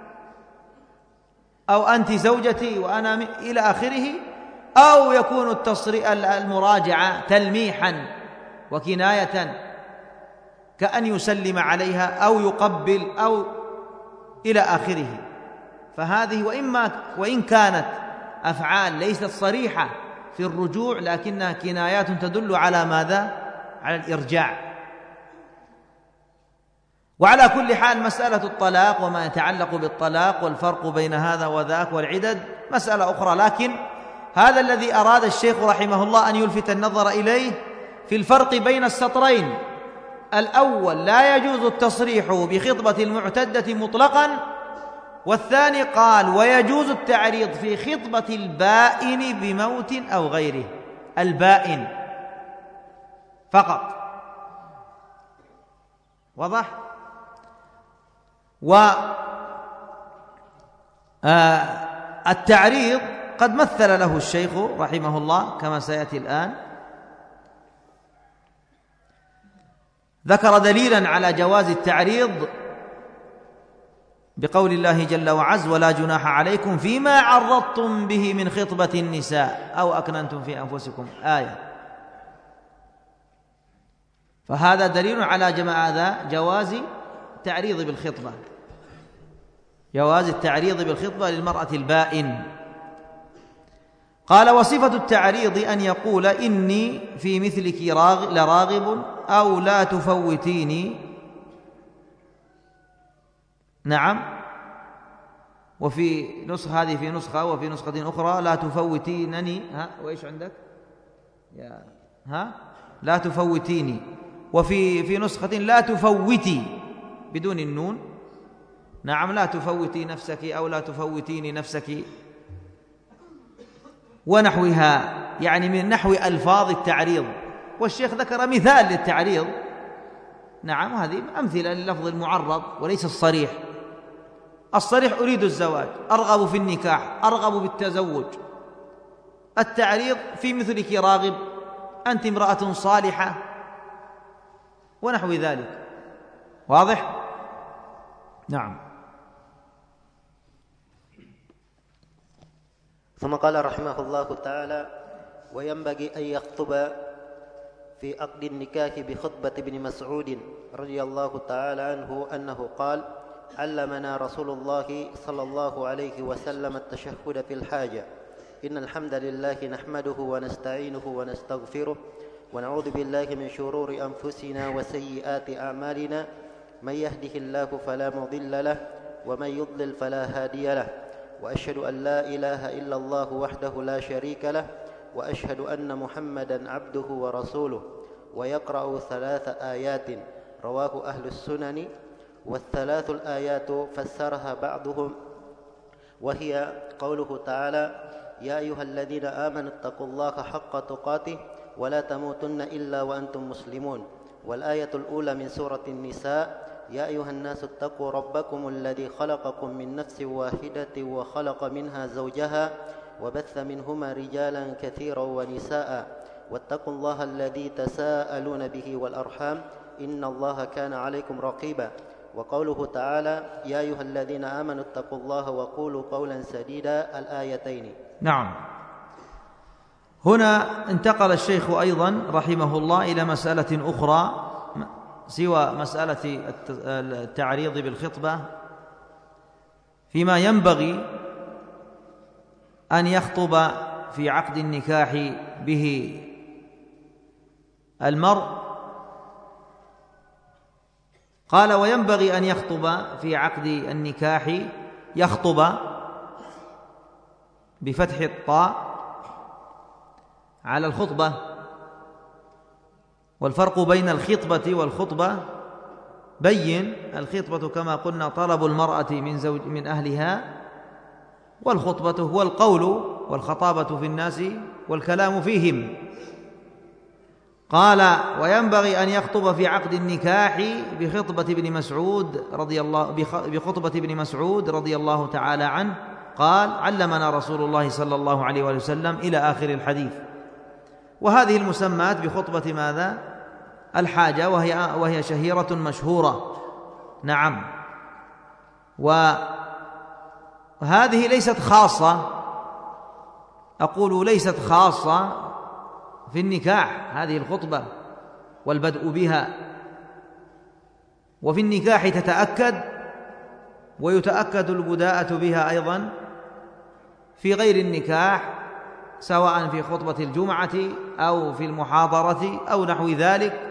أو أنت زوجتي وأنا إلى آخره، أو يكون المراجعة تلميحا وكناية كأن يسلم عليها أو يقبل أو إلى آخره. فهذه وإن كانت أفعال ليست صريحة في الرجوع لكنها كنايات تدل على ماذا؟ على الإرجاع. وعلى كل حال مسألة الطلاق وما يتعلق بالطلاق والفرق بين هذا وذاك والعدد مسألة أخرى، لكن هذا الذي أراد الشيخ رحمه الله أن يلفت النظر إليه في الفرق بين السطرين. الأول لا يجوز التصريح بخطبة المعتدة مطلقا، والثاني قال ويجوز التعريض في خطبة البائن بموت أو غيره، البائن فقط. واضح؟ والتعريض قد مثل له الشيخ رحمه الله كما سيأتي الآن، ذكر دليلا على جواز التعريض بقول الله جل وعز ولا جناح عليكم فيما عرضتم به من خطبة النساء أو أكننتم في أنفسكم، آية. فهذا دليل على جواز التعريض بالخطبة، جواز التعريض بالخطبة للمرأة البائن. قال وصفة التعريض أن يقول إني في مثلك لراغب أو لا تفوتيني. نعم، وفي نسخة هذه في نسخة وفي نسخة أخرى لا تفوتينني. وإيش عندك؟ لا تفوتيني. وفي نسخة لا تفوتي بدون النون. نعم، لا تفوتي نفسك أو لا تفوتيني نفسك ونحوها، يعني من نحو ألفاظ التعريض. والشيخ ذكر مثال للتعريض. نعم، هذه أمثلة للفظ المعرض وليس الصريح. الصريح أريد الزواج، أرغب في النكاح، أرغب بالتزوج. التعريض في مثلك راغب، أنت امرأة صالحة ونحو ذلك. واضح؟ نعم. ثم قال رحمه الله تعالى وينبغي أن يخطب في عقد النكاح بخطبة ابن مسعود رضي الله تعالى عنه أنه قال علمنا رسول الله صلى الله عليه وسلم التشهد في الحاجة إن الحمد لله نحمده ونستعينه ونستغفره ونعوذ بالله من شرور أنفسنا وسيئات أعمالنا من يهده الله فلا مضل له ومن يضلل فلا هادي له وأشهد أن لا إله إلا الله وحده لا شريك له وأشهد أن محمدا عبده ورسوله. ويقرأ 3 آيات رواه أهل السنن، والثلاث الآيات فسرها بعضهم وهي قوله تعالى يا أيها الذين آمنوا اتقوا الله حق تقاته ولا تموتن إلا وأنتم مسلمون. والآية الأولى من سورة النساء يا أيها الناس اتقوا ربكم الذي خلقكم من نفس واحدة وخلق منها زوجها وبث منهما رجالا كثيرا ونساء واتقوا الله الذي تساءلون به والأرحام إن الله كان عليكم رقيبا. وقوله تعالى يا أيها الذين آمنوا اتقوا الله وقولوا قولا سديدا الآيتين. نعم. هنا انتقل الشيخ أيضا رحمه الله إلى مسألة أخرى سوى مسألة التعريض بالخطبة فيما ينبغي أن يخطب في عقد النكاح به المرء. قال وينبغي أن يخطب في عقد النكاح، يخطب بفتح الطاء على الخطبة، والفرق بين الخطبة والخطبة بين. الخطبة كما قلنا طلب المرأة من أهلها، والخطبة هو القول والخطابة في الناس والكلام فيهم. قال وينبغي أن يخطب في عقد النكاح بخطبة ابن مسعود رضي الله تعالى عنه قال علمنا رسول الله صلى الله عليه وسلم إلى آخر الحديث. وهذه المسمات بخطبة ماذا؟ الحاجة، وهي شهيرة مشهورة. نعم. وهذه ليست خاصة، أقول ليست خاصة في النكاح هذه الخطبة والبدء بها، وفي النكاح تتأكد، ويتأكد البداءة بها أيضا في غير النكاح، سواء في خطبة الجمعة أو في المحاضرة أو نحو ذلك.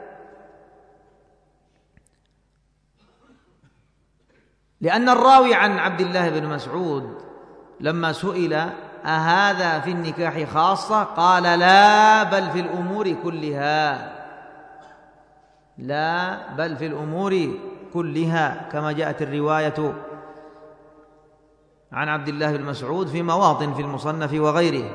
لأن الراوي عن عبد الله بن مسعود لما سئل أهذا في النكاح خاصة قال لا بل في الأمور كلها، لا بل في الأمور كلها، كما جاءت الرواية عن عبد الله بن مسعود في مواطن في المصنف وغيره.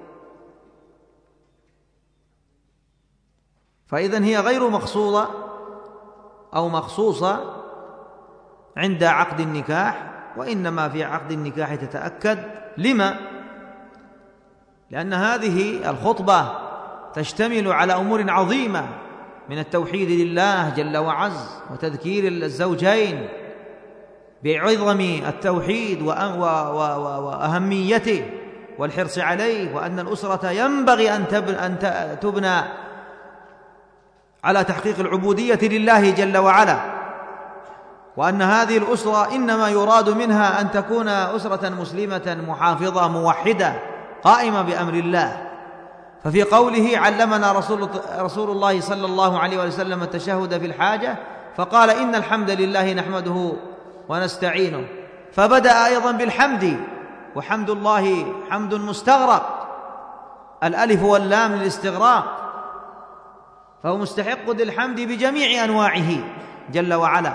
فإذن هي غير مقصودة أو مخصوصة عند عقد النكاح، وإنما في عقد النكاح تتأكد. لما؟ لأن هذه الخطبة تشتمل على أمور عظيمة من التوحيد لله جل وعز، وتذكير الزوجين بعظم التوحيد وأهميته والحرص عليه، وأن الأسرة ينبغي أن تبنى على تحقيق العبودية لله جل وعلا، وأن هذه الأسرة إنما يراد منها أن تكون أسرة مسلمة محافظة موحدة قائمة بأمر الله. ففي قوله علمنا رسول الله صلى الله عليه وسلم التشهد في الحاجة، فقال إن الحمد لله نحمده ونستعينه، فبدأ أيضا بالحمد، وحمد الله حمد مستغرق، الألف واللام للاستغراق، فهو مستحق للحمد بجميع أنواعه جل وعلا.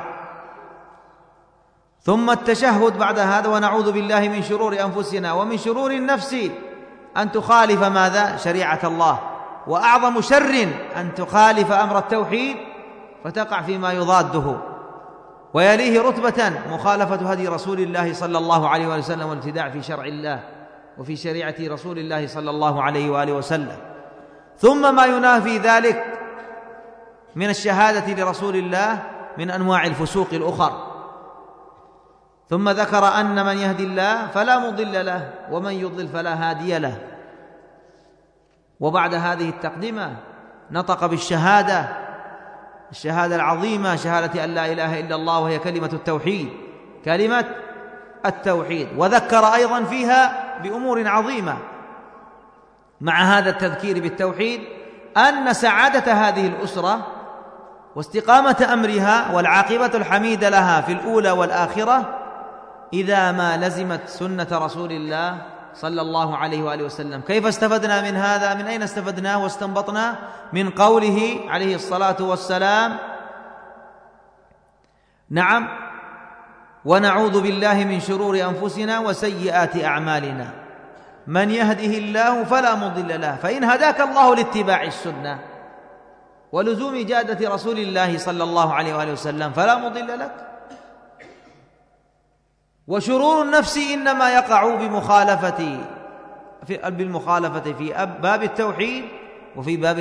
ثم التشهد بعد هذا ونعوذ بالله من شرور أنفسنا ومن شرور النفس أن تخالف ماذا؟ شريعة الله، وأعظم شر أن تخالف أمر التوحيد فتقع فيما يضاده. ويليه رتبة مخالفة هدي رسول الله صلى الله عليه وسلم والابتداع في شرع الله وفي شريعة رسول الله صلى الله عليه وآله وسلم. ثم ما ينافي ذلك من الشهادة لرسول الله من أنواع الفسوق الأخر. ثم ذكر أن من يهدي الله فلا مضل له ومن يضلل فلا هادي له. وبعد هذه التقدمة نطق بالشهادة، الشهادة العظيمة، شهادة أن لا إله إلا الله، وهي كلمة التوحيد، كلمة التوحيد. وذكر أيضا فيها بأمور عظيمة مع هذا التذكير بالتوحيد، أن سعادة هذه الأسرة واستقامة أمرها والعاقبة الحميدة لها في الأولى والآخرة إذا ما لزمت سنة رسول الله صلى الله عليه وآله وسلم. كيف استفدنا من هذا؟ من أين استفدناه واستنبطنا؟ من قوله عليه الصلاة والسلام: نعم، ونعوذ بالله من شرور أنفسنا وسيئات أعمالنا، من يهده الله فلا مضل له، فإن هداك الله لاتباع السنة ولزوم جادة رسول الله صلى الله عليه وآله وسلم فلا مضل لك. وشرور النفس إنما يقع بالمخالفة في باب التوحيد وفي باب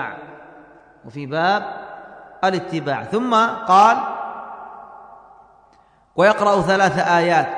الاتباع. ثم قال: ويقرأ 3 آيات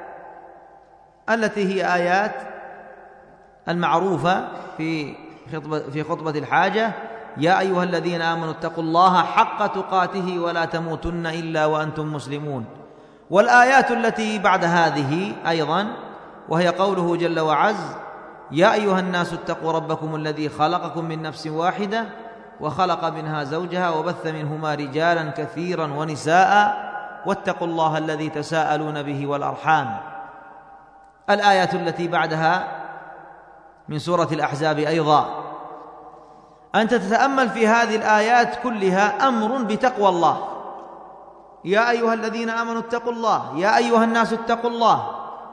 التي هي آيات المعروفة في خطبة الحاجة: يا أيها الذين آمنوا اتقوا الله حق تقاته ولا تموتن إلا وأنتم مسلمون. والآيات التي بعد هذه أيضا وهي قوله جل وعز: يا أيها الناس اتقوا ربكم الذي خلقكم من نفس واحدة وخلق منها زوجها وبث منهما رجالا كثيرا ونساء واتقوا الله الذي تساءلون به والأرحام. الآيات التي بعدها من سورة الأحزاب أيضا. أنت تتأمل في هذه الآيات كلها أمر بتقوى الله: يا أيها الذين آمنوا اتقوا الله، يا أيها الناس اتقوا الله.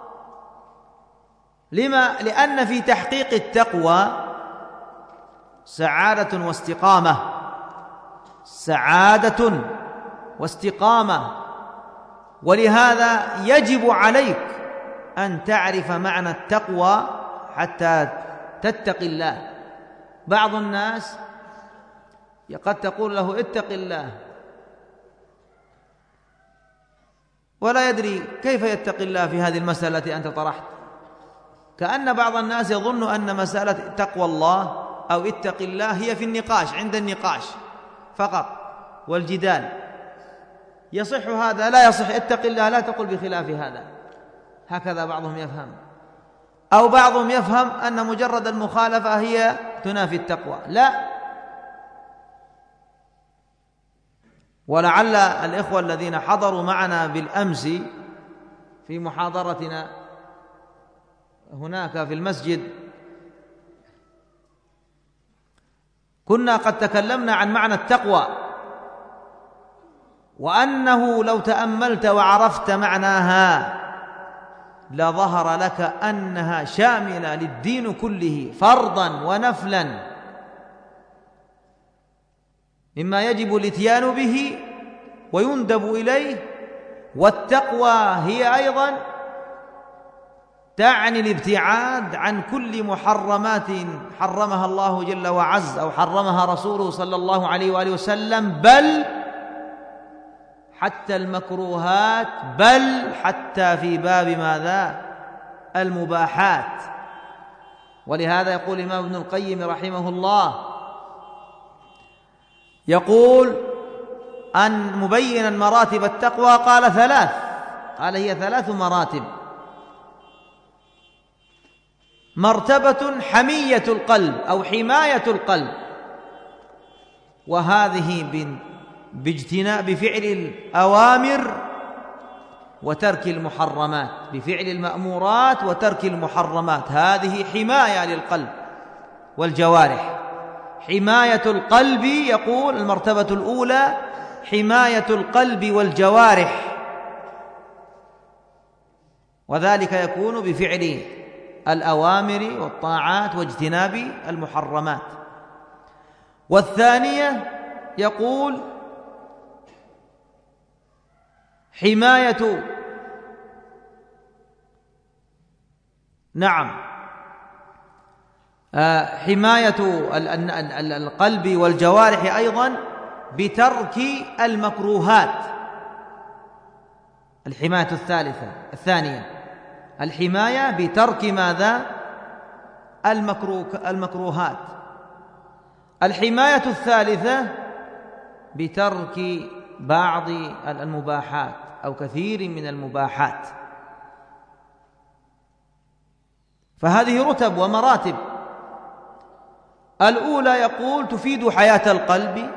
لما؟ لأن في تحقيق التقوى سعادة واستقامة، ولهذا يجب عليك أن تعرف معنى التقوى حتى تتقي الله. بعض الناس قد تقول له: اتق الله، ولا يدري كيف يتقي الله في هذه المسألة التي أنت طرحت. كأن بعض الناس يظن أن مسألة تقوى الله أو اتق الله هي في النقاش، عند النقاش فقط والجدال. يصح هذا؟ لا يصح. اتق الله لا تقل بخلاف هذا. هكذا بعضهم يفهم. أو بعضهم يفهم أن مجرد المخالفة هي تنافي التقوى. لا. ولعل الإخوة الذين حضروا معنا بالأمس في محاضرتنا هناك في المسجد كنا قد تكلمنا عن معنى التقوى، وأنه لو تأملت وعرفت معناها لظهر لك أنها شاملة للدين كله فرضا ونفلا، مما يجب الاتيان به ويندب إليه. والتقوى هي أيضا تعني الابتعاد عن كل محرمات حرمها الله جل وعز أو حرمها رسوله صلى الله عليه وآله وسلم، بل حتى المكروهات، بل حتى في باب ماذا؟ المباحات. ولهذا يقول الإمام ابن القيم رحمه الله، يقول أن مبينا مراتب التقوى قال 3، قال هي 3 مراتب. مرتبة حمية القلب أو حماية القلب، وهذه بفعل الأوامر وترك المحرمات، بفعل المأمورات وترك المحرمات. هذه حماية للقلب والجوارح. حماية القلب، يقول المرتبة الأولى حماية القلب والجوارح، وذلك يكون بفعل الأوامر والطاعات واجتناب المحرمات. والثانية يقول حماية القلب والجوارح أيضا بترك المكروهات. الحماية الثانية الحماية بترك ماذا؟ المكروهات. الحماية الثالثة بترك بعض المباحات أو كثير من المباحات. فهذه رتب ومراتب. الأولى يقول تفيد حياة القلب،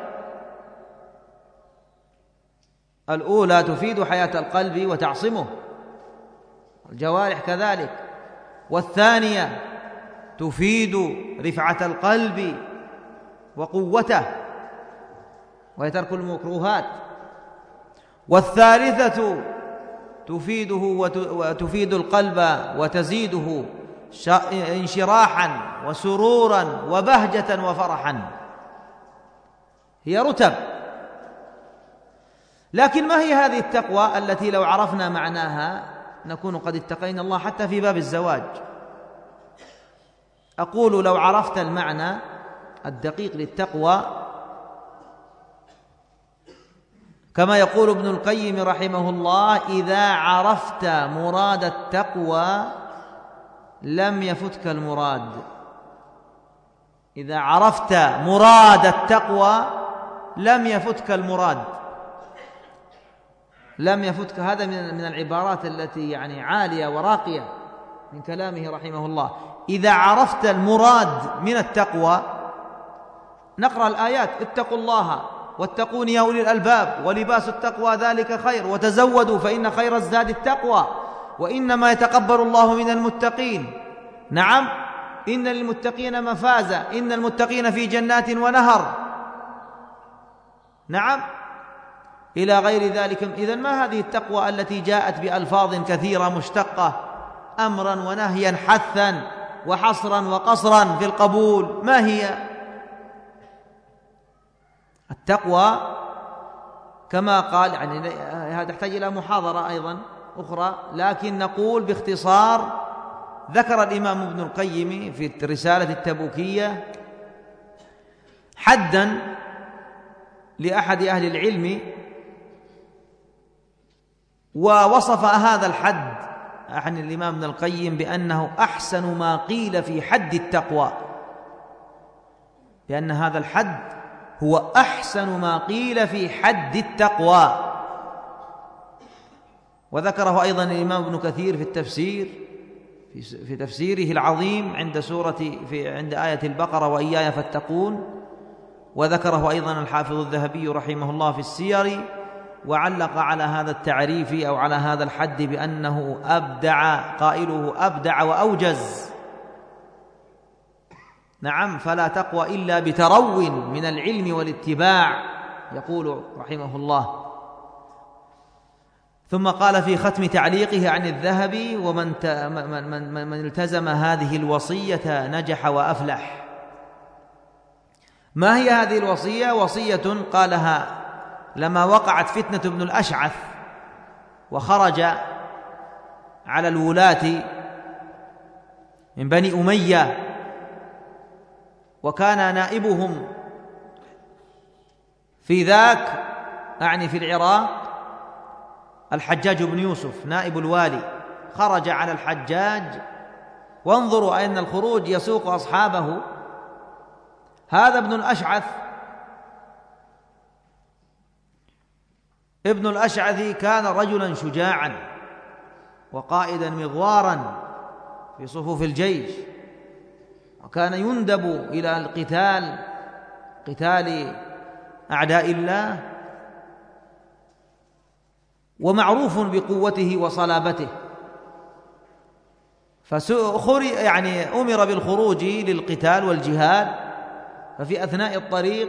الأولى تفيد حياة القلب وتعصمه، الجوارح كذلك. والثانية تفيد رفعة القلب وقوته وهي ترك المكروهات. والثالثة تفيده وتفيد القلب وتزيده انشراحا وسرورا وبهجة وفرحا. هي رتب. لكن ما هي هذه التقوى التي لو عرفنا معناها نكون قد اتقينا الله حتى في باب الزواج؟ أقول لو عرفت المعنى الدقيق للتقوى كما يقول ابن القيم رحمه الله: إذا عرفت مراد التقوى لم يفتك المراد. إذا عرفت مراد التقوى لم يفتك المراد، لم يفتك. هذا من العبارات التي يعني عالية وراقية من كلامه رحمه الله. إذا عرفت المراد من التقوى، نقرأ الآيات: اتقوا الله واتقون يا أولي الألباب ولباس التقوى ذلك خير وتزودوا فإن خير الزاد التقوى وإنما يتقبل الله من المتقين. نعم، إن للمتقين مفازة، إن المتقين في جنات ونهر. نعم، إلى غير ذلك. إذن ما هذه التقوى التي جاءت بألفاظ كثيرة مشتقة، أمرا ونهيا، حثا وحصرا وقصرا في القبول؟ ما هي التقوى؟ كما قال، يعني هذا يحتاج إلى محاضرة أيضا أخرى، لكن نقول باختصار: ذكر الإمام ابن القيم في الرسالة التبوكية حدا لأحد أهل العلم، ووصف هذا الحد عن الإمام ابن القيم بأنه أحسن ما قيل في حد التقوى، بأن هذا الحد هو أحسن ما قيل في حد التقوى. وذكره أيضا الإمام ابن كثير في التفسير، في تفسيره العظيم عند آية البقرة: وإياي فاتقون. وذكره أيضا الحافظ الذهبي رحمه الله في السير، وعلق على هذا التعريف أو على هذا الحد بأنه قائله أبدع وأوجز. نعم، فلا تقوى إلا بترو من العلم والاتباع، يقول رحمه الله. ثم قال في ختم تعليقه عن الذهبي: ومن التزم هذه الوصية نجح وأفلح. ما هي هذه الوصية؟ وصية قالها لما وقعت فتنة ابن الأشعث وخرج على الولاة من بني أمية، وكان نائبهم في ذاك، أعني في العراق، الحجاج بن يوسف نائب الوالي. خرج على الحجاج، وانظروا أن الخروج يسوق أصحابه. هذا ابن الأشعث، ابن الأشعث كان رجلا شجاعا وقائدا مغوارا في صفوف الجيش، وكان يندب إلى قتال أعداء الله، ومعروف بقوته وصلابته. أمر بالخروج للقتال والجهاد. ففي أثناء الطريق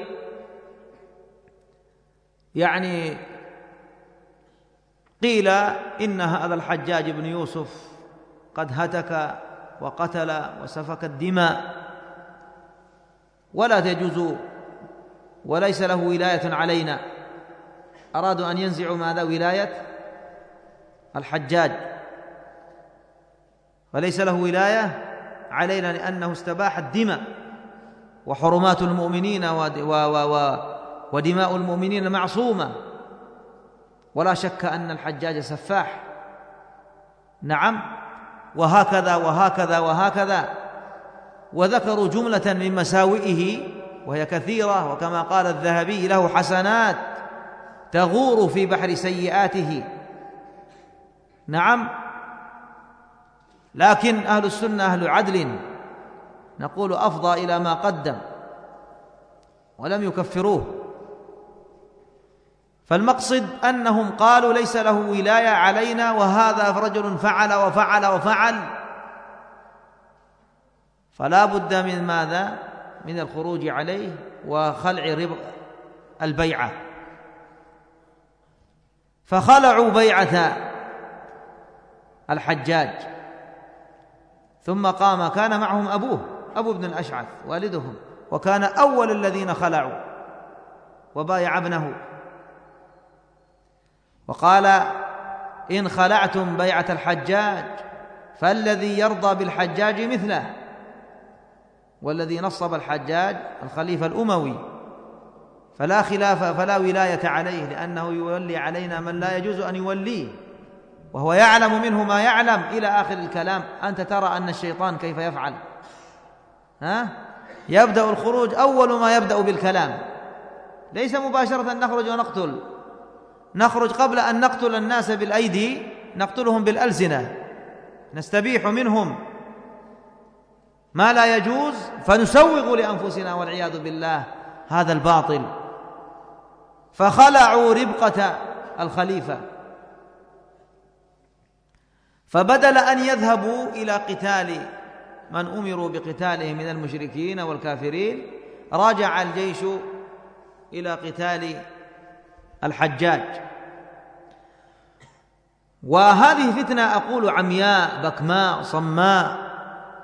قيل إن هذا الحجاج بن يوسف قد هتك وقتل وسفك الدماء، ولا تجوز وليس له ولاية علينا. أرادوا أن ينزعوا ماذا؟ ولاية الحجاج، فليس له ولاية علينا لأنه استباح الدماء وحرمات المؤمنين ودماء المؤمنين معصومة، ولا شك أن الحجاج سفاح. نعم، وهكذا وهكذا وهكذا. وذكروا جملة من مساوئه وهي كثيرة، وكما قال الذهبي: له حسنات تغور في بحر سيئاته. نعم، لكن أهل السنة أهل عدل، نقول أفضى إلى ما قدم ولم يكفروه. فالمقصد أنهم قالوا ليس له ولاية علينا، وهذا رجل فعل وفعل وفعل، فلا بد من ماذا؟ من الخروج عليه وخلع البيعة. فخلعوا بيعة الحجاج، ثم قام. كان معهم أبو ابن الأشعث والدهم، وكان أول الذين خلعوا. وبايع ابنه، وقال: إن خلعتم بيعة الحجاج فالذي يرضى بالحجاج مثله. والذي نصب الحجاج الخليفة الأموي، فلا خلاف فلا ولاية عليه، لأنه يولي علينا من لا يجوز أن يوليه، وهو يعلم منه ما يعلم إلى آخر الكلام. أنت ترى أن الشيطان كيف يفعل؟ يبدأ الخروج، أول ما يبدأ بالكلام، ليس مباشرة نخرج ونقتل، نخرج قبل أن نقتل الناس بالأيدي نقتلهم بالألسنة، نستبيح منهم ما لا يجوز فنسوغ لأنفسنا والعياذ بالله هذا الباطل. فخلعوا ربقة الخليفة، فبدل أن يذهبوا إلى قتال من أمروا بقتاله من المشركين والكافرين، رجع الجيش إلى قتال الحجاج. وهذه فتنة أقول عمياء بكماء صماء،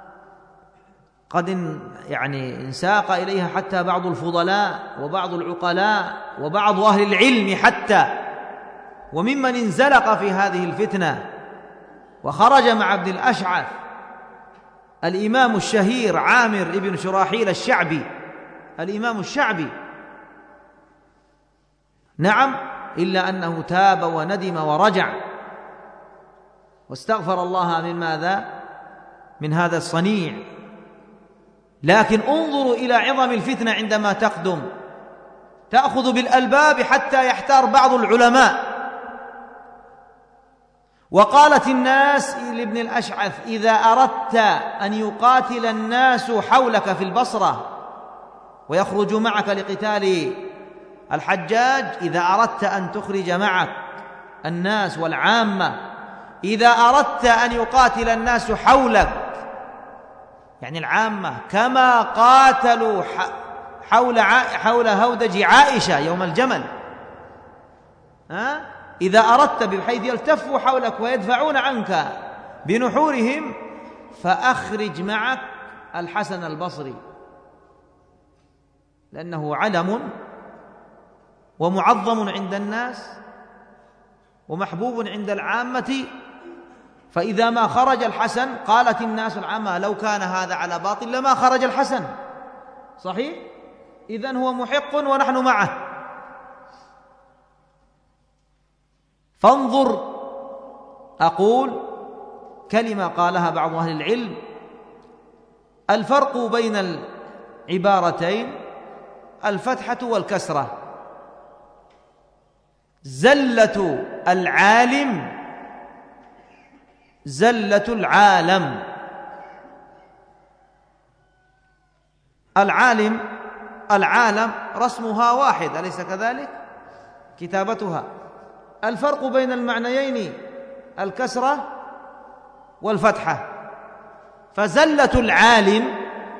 قد انساق إليها حتى بعض الفضلاء وبعض العقلاء وبعض أهل العلم حتى، وممن انزلق في هذه الفتنة وخرج مع ابن الأشعث الإمام الشهير عامر بن شراحيل الشعبي، الإمام الشعبي، نعم، إلا أنه تاب وندم ورجع واستغفر الله من ماذا؟ من هذا الصنيع. لكن انظروا إلى عظم الفتنة عندما تقدم، تأخذ بالألباب حتى يحتار بعض العلماء. وقالت الناس لابن الأشعث: إذا أردت أن يقاتل الناس حولك في البصرة ويخرج معك لقتال الحجاج، إذا أردت أن تخرج معك الناس والعامة، إذا أردت أن يقاتل الناس حولك، يعني العامة، كما قاتلوا حول هودج عائشة يوم الجمل، إذا أردت بحيث يلتفوا حولك ويدفعون عنك بنحورهم، فأخرج معك الحسن البصري، لأنه علم ومعظم عند الناس ومحبوب عند العامة. فإذا ما خرج الحسن، قالت الناس العامة: لو كان هذا على باطل لما خرج الحسن. صحيح؟ إذن هو محق ونحن معه. فانظر، أقول كلمة قالها بعض أهل العلم: الفرق بين العبارتين الفتحة والكسرة. زلة العالم زلة العالم. العالم رسمها واحد، أليس كذلك؟ كتابتها. الفرق بين المعنيين الكسرة والفتحة. فزلة العالم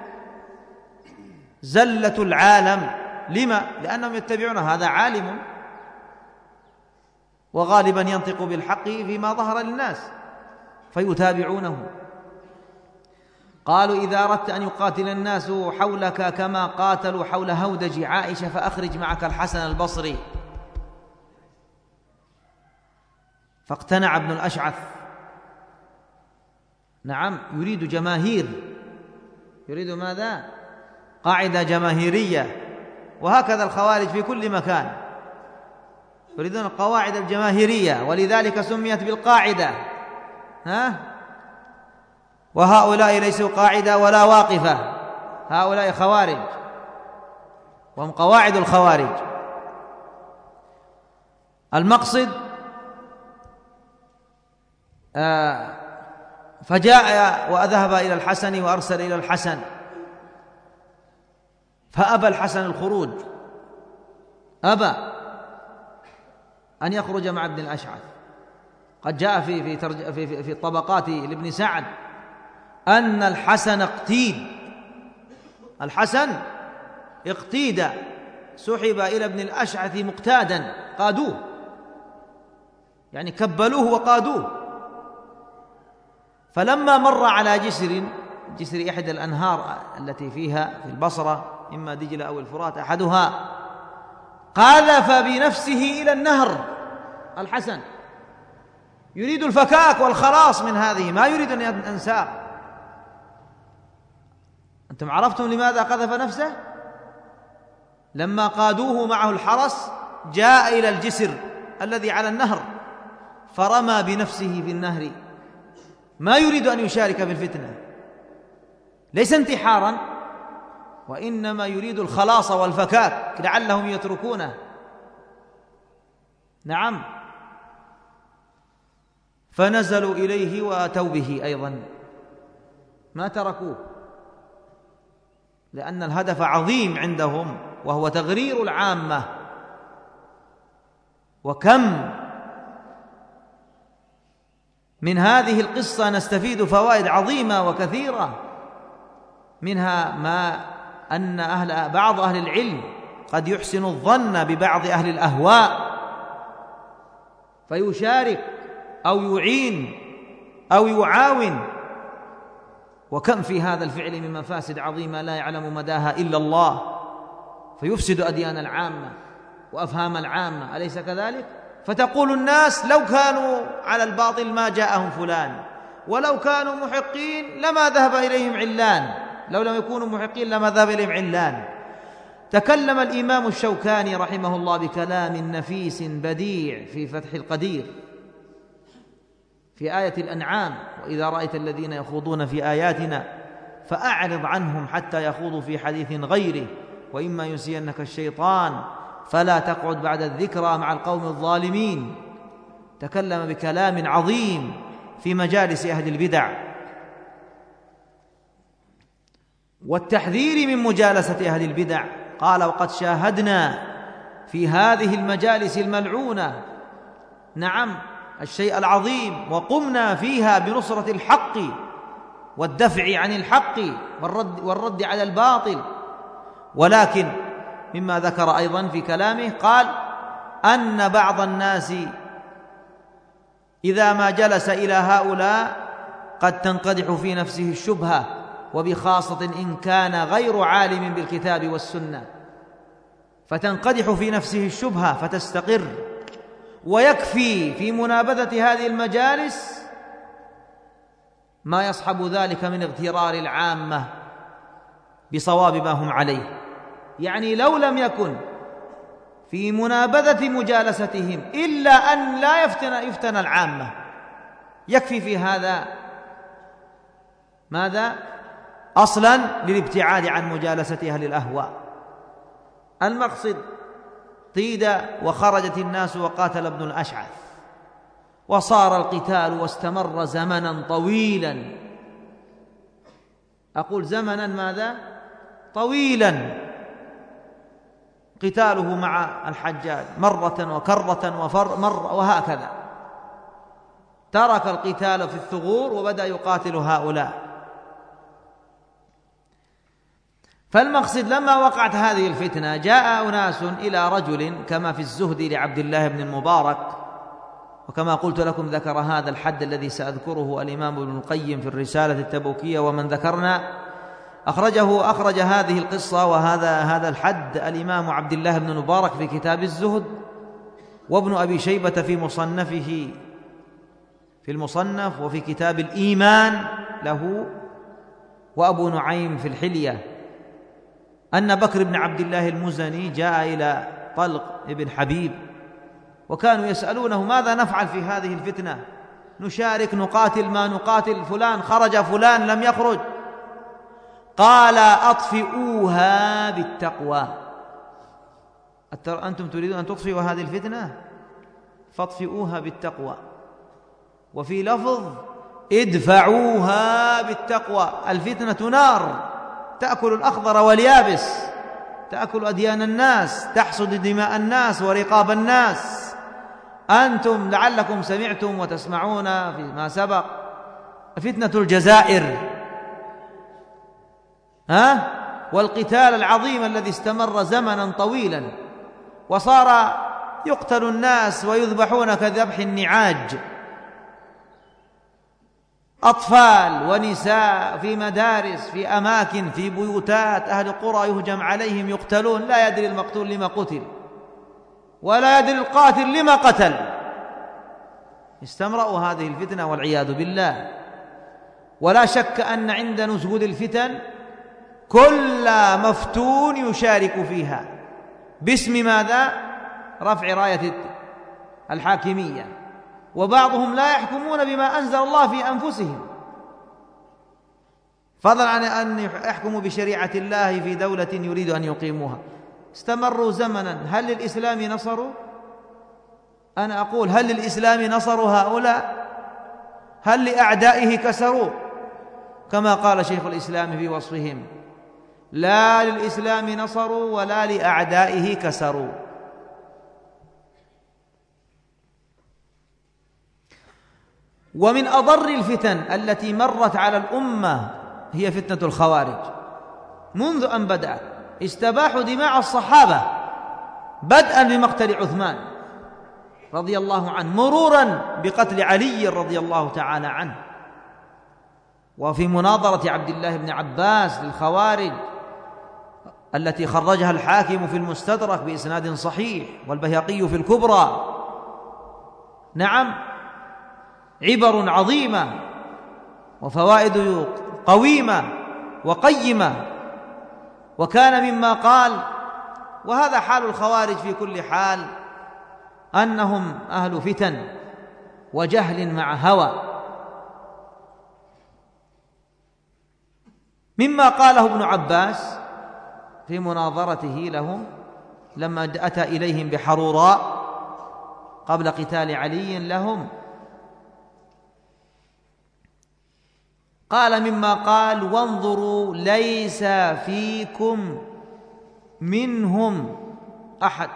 زلة العالم، لما؟ لأنهم يتبعون هذا عالم، وغالبا ينطق بالحق فيما ظهر للناس فيتابعونه. قالوا: إذا أردت أن يقاتل الناس حولك كما قاتلوا حول هودج عائشة فأخرج معك الحسن البصري. فاقتنع ابن الأشعث، نعم، يريد جماهير، يريد ماذا؟ قاعدة جماهيرية. وهكذا الخوارج في كل مكان يريدون القواعد الجماهيرية، ولذلك سميت بالقاعدة. وهؤلاء ليسوا قاعدة ولا واقفة، هؤلاء خوارج، وهم قواعد الخوارج. المقصد فجاء وذهب إلى الحسن وأرسل إلى الحسن، فأبى الحسن الخروج، أبى أن يخرج مع ابن الأشعث. قد جاء في الطبقات لابن سعد أن الحسن اقتيد، سحب إلى ابن الأشعث مقتادا، قادوه، يعني كبلوه وقادوه. فلما مر على جسر إحدى الأنهار التي فيها في البصرة، إما دجلة أو الفرات أحدها، قذف بنفسه إلى النهر. الحسن يريد الفكاك والخلاص من هذه، ما يريد أن ينساه. أنتم عرفتم لماذا قذف نفسه؟ لما قادوه معه الحرس جاء إلى الجسر الذي على النهر فرمى بنفسه في النهر، ما يريد أن يشارك في الفتنة، ليس انتحارا، وإنما يريد الخلاص والفكاك لعلهم يتركونه. نعم، فنزلوا إليه وأتوا به أيضا، ما تركوه، لأن الهدف عظيم عندهم وهو تغرير العامة. وكم من هذه القصة نستفيد فوائد عظيمة وكثيرة، منها ما أن بعض أهل العلم قد يحسن الظن ببعض أهل الأهواء فيشارك أو يعين أو يعاون، وكم في هذا الفعل من مفاسد عظيمة لا يعلم مداها إلا الله، فيفسد أديان العامة وأفهام العامة، أليس كذلك؟ فتقول الناس لو كانوا على الباطل ما جاءهم فلان، ولو كانوا محقين لما ذهب إليهم علان، لو لم يكونوا محقين لما ذهب إليهم علان. تكلم الإمام الشوكاني رحمه الله بكلام نفيس بديع في فتح القدير في آية الأنعام: وإذا رأيت الذين يخوضون في آياتنا فأعرض عنهم حتى يخوضوا في حديث غيره وإما ينسينك الشيطان فلا تقعد بعد الذكرى مع القوم الظالمين. تكلم بكلام عظيم في مجالس أهل البدع والتحذير من مجالسة أهل البدع. قال: وقد شاهدنا في هذه المجالس الملعونة نعم الشيء العظيم، وقمنا فيها بنصرة الحق والدفع عن الحق والرد على الباطل. ولكن مما ذكر أيضا في كلامه قال أن بعض الناس إذا ما جلس إلى هؤلاء قد تنقدح في نفسه الشبهة، وبخاصة إن كان غير عالم بالكتاب والسنة، فتنقدح في نفسه الشبهة فتستقر، ويكفي في منابذة هذه المجالس ما يصحب ذلك من اغترار العامة بصواب ما هم عليه. يعني لو لم يكن في منابذة مجالستهم إلا أن لا يفتن العامة، يكفي في هذا ماذا؟ أصلا للابتعاد عن مجالسة أهل الأهواء. المقصد قيد وخرجت الناس وقاتل ابن الأشعث، وصار القتال واستمر زمنا طويلا. أقول زمنا ماذا؟ طويلا. قتاله مع الحجاج مرة وكرة مرة وهكذا، ترك القتال في الثغور وبدأ يقاتل هؤلاء. فالمقصد لما وقعت هذه الفتنة جاء أناس إلى رجل كما في الزهد لعبد الله بن المبارك، وكما قلت لكم ذكر هذا الحد الذي سأذكره الإمام ابن القيم في الرسالة التبوكية، ومن ذكرنا أخرج هذه القصة وهذا الحد الإمام عبد الله بن المبارك في كتاب الزهد، وابن أبي شيبة في مصنفه في المصنف، وفي كتاب الإيمان له، وأبو نعيم في الحلية، أن بكر بن عبد الله المزني جاء إلى طلق بن حبيب وكانوا يسألونه ماذا نفعل في هذه الفتنة؟ نشارك، نقاتل، ما نقاتل؟ فلان خرج، فلان لم يخرج. قال: أطفئوها بالتقوى. أنتم تريدون أن تطفئوا هذه الفتنة؟ فاطفئوها بالتقوى. وفي لفظ: ادفعوها بالتقوى. الفتنة نار تأكل الأخضر واليابس، تأكل أديان الناس، تحصد دماء الناس ورقاب الناس. أنتم لعلكم سمعتم وتسمعون فيما سبق فتنة الجزائر، والقتال العظيم الذي استمر زمنا طويلا، وصار يقتل الناس ويذبحون كذبح النعاج، أطفال ونساء في مدارس، في أماكن، في بيوتات أهل قرى يهجم عليهم، يقتلون، لا يدري المقتول لما قتل. ولا يدري القاتل لما قتل. استمرأوا هذه الفتنة والعياذ بالله. ولا شك أن عند نزول الفتن كل مفتون يشارك فيها باسم ماذا؟ رفع راية الحاكمية. وبعضهم لا يحكمون بما أنزل الله في أنفسهم، فضلا عن أن يحكموا بشريعة الله في دولة يريد أن يقيموها. استمروا زمنا. هل للإسلام نصروا؟ أنا أقول هل للإسلام نصروا هؤلاء؟ هل لأعدائه كسروا؟ كما قال شيخ الإسلام في وصفهم: لا للإسلام نصروا ولا لأعدائه كسروا. ومن أضر الفتن التي مرت على الأمة هي فتنة الخوارج. منذ أن بدأت استباحوا دماء الصحابة، بدءا بمقتل عثمان رضي الله عنه، مرورا بقتل علي رضي الله تعالى عنه، وفي مناظرة عبد الله بن عباس للخوارج التي خرجها الحاكم في المستدرك بإسناد صحيح والبيهقي في الكبرى. نعم، عبر عظيمة وفوائد قويمة وقيمة. وكان مما قال، وهذا حال الخوارج في كل حال، أنهم أهل فتن وجهل مع هوى. مما قاله ابن عباس في مناظرته لهم لما أتى إليهم بحروراء قبل قتال علي لهم، قال مما قال: وانظروا ليس فيكم منهم أحد،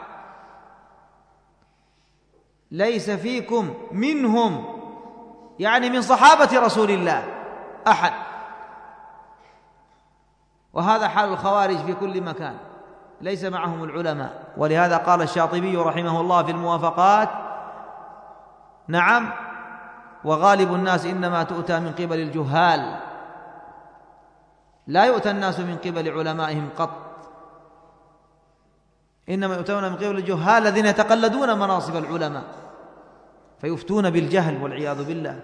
ليس فيكم منهم يعني من صحابة رسول الله أحد. وهذا حال الخوارج في كل مكان، ليس معهم العلماء. ولهذا قال الشاطبي رحمه الله في الموافقات: نعم، وغالب الناس إنما تؤتى من قبل الجهال، لا يؤتى الناس من قبل علمائهم قط، إنما يؤتون من قبل الجهال الذين يتقلدون مناصب العلماء فيفتون بالجهل والعياذ بالله.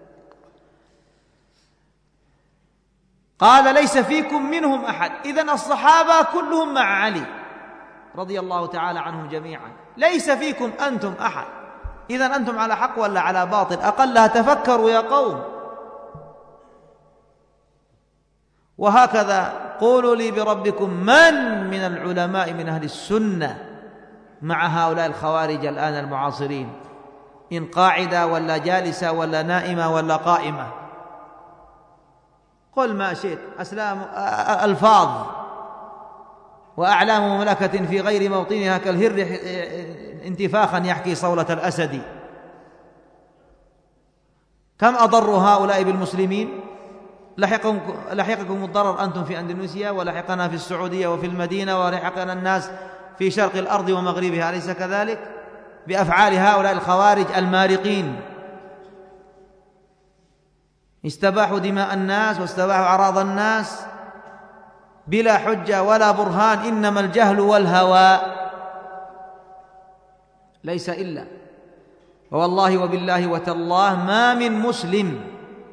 قال: ليس فيكم منهم أحد. إذن الصحابة كلهم مع علي رضي الله تعالى عنهم جميعا. ليس فيكم أنتم أحد. إذن أنتم على حق ولا على باطل؟ أقلها تفكروا يا قوم. وهكذا قولوا لي بربكم من من العلماء من أهل السنة مع هؤلاء الخوارج الآن المعاصرين، إن قاعدة ولا جالسة ولا نائمة ولا قائمة. قل ما شئت، أسلام ألفاظ وأعلام مملكة في غير موطنها كالهر انتفاخا يحكي صولة الأسد. كم أضروا هؤلاء بالمسلمين؟ لحقكم الضرر أنتم في أندونيسيا، ولحقنا في السعودية وفي المدينة، ولحقنا الناس في شرق الأرض ومغربها، أليس كذلك؟ بأفعال هؤلاء الخوارج المارقين. استباحوا دماء الناس واستباحوا أعراض الناس بلا حجة ولا برهان، إنما الجهل والهوى، ليس إلا. والله وبالله وتالله ما من مسلم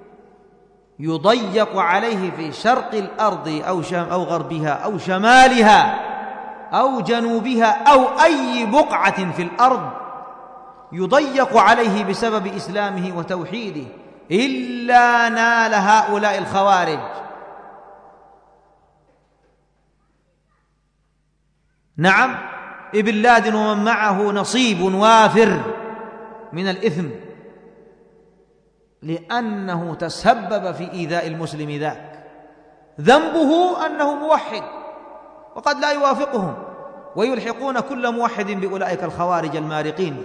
يضيق عليه في شرق الأرض أو غربها أو شمالها أو جنوبها أو أي بقعة في الأرض يضيق عليه بسبب إسلامه وتوحيده إلا نال هؤلاء الخوارج. نعم، ابن لادن ومن معه نصيب وافر من الإثم، لأنه تسبب في إيذاء المسلم ذاك. ذنبه أنه موحد وقد لا يوافقهم، ويلحقون كل موحد بأولئك الخوارج المارقين.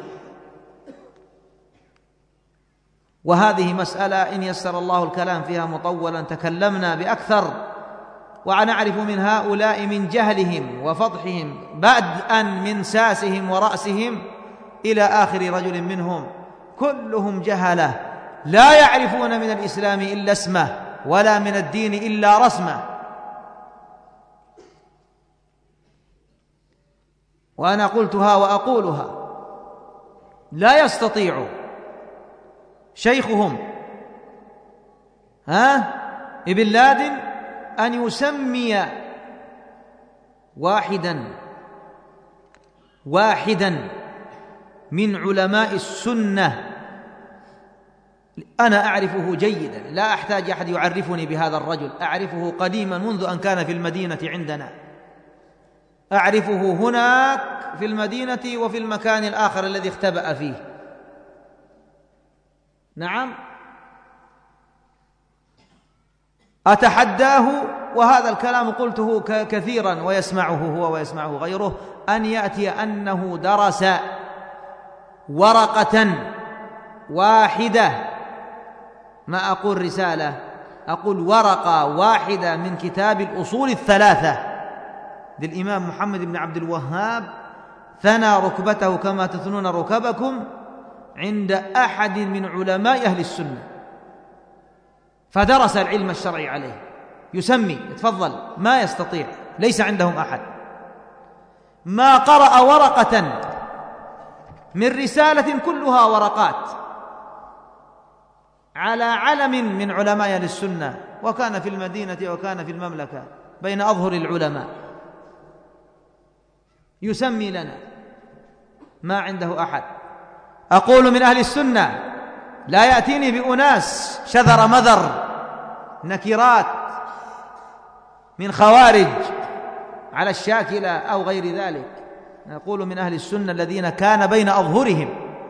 وهذه مسألة إن يسر الله الكلام فيها مطولا تكلمنا بأكثر، ونعرف من هؤلاء من جهلهم وفضحهم بدءا من ساسهم ورأسهم إلى آخر رجل منهم، كلهم جهلة لا يعرفون من الإسلام إلا اسمه ولا من الدين إلا رسمه. وأنا قلتها وأقولها، لا يستطيع شيخهم ابن لادن أن يسمي واحدا من علماء السنة أنا أعرفه جيدا، لا أحتاج أحد يعرفني بهذا الرجل، أعرفه قديما منذ أن كان في المدينة عندنا، أعرفه هناك في المدينة وفي المكان الآخر الذي اختبأ فيه. نعم، أتحداه، وهذا الكلام قلته كثيرا ويسمعه هو ويسمعه غيره، أن يأتي أنه درس ورقة واحدة، ما أقول رسالة، أقول ورقة واحدة من كتاب الأصول الثلاثة للإمام محمد بن عبد الوهاب، ثنى ركبته كما تثنون ركبكم عند أحد من علماء أهل السنة، فدرس العلم الشرعي عليه، يسمي تفضل، ما يستطيع، ليس عندهم أحد، ما قرأ ورقة من رسالة كلها ورقات على علم من علماء أهل السنة، وكان في المدينة وكان في المملكة بين أظهر العلماء، يسمي لنا، ما عنده أحد. أقول من أهل السنة، لا يأتيني بأناس شذر مذر نكرات من خوارج على الشاكلة أو غير ذلك، نقول من أهل السنة الذين كان بين أظهرهم.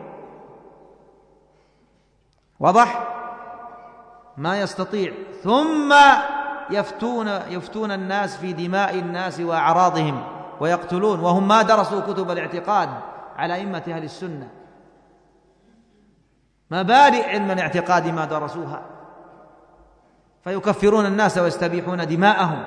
وضح؟ ما يستطيع، ثم يفتون الناس في دماء الناس وأعراضهم ويقتلون، وهم ما درسوا كتب الاعتقاد على أئمة أهل السنة، مبادئ علم الاعتقاد ما درسوها، فيكفرون الناس ويستبيحون دماءهم.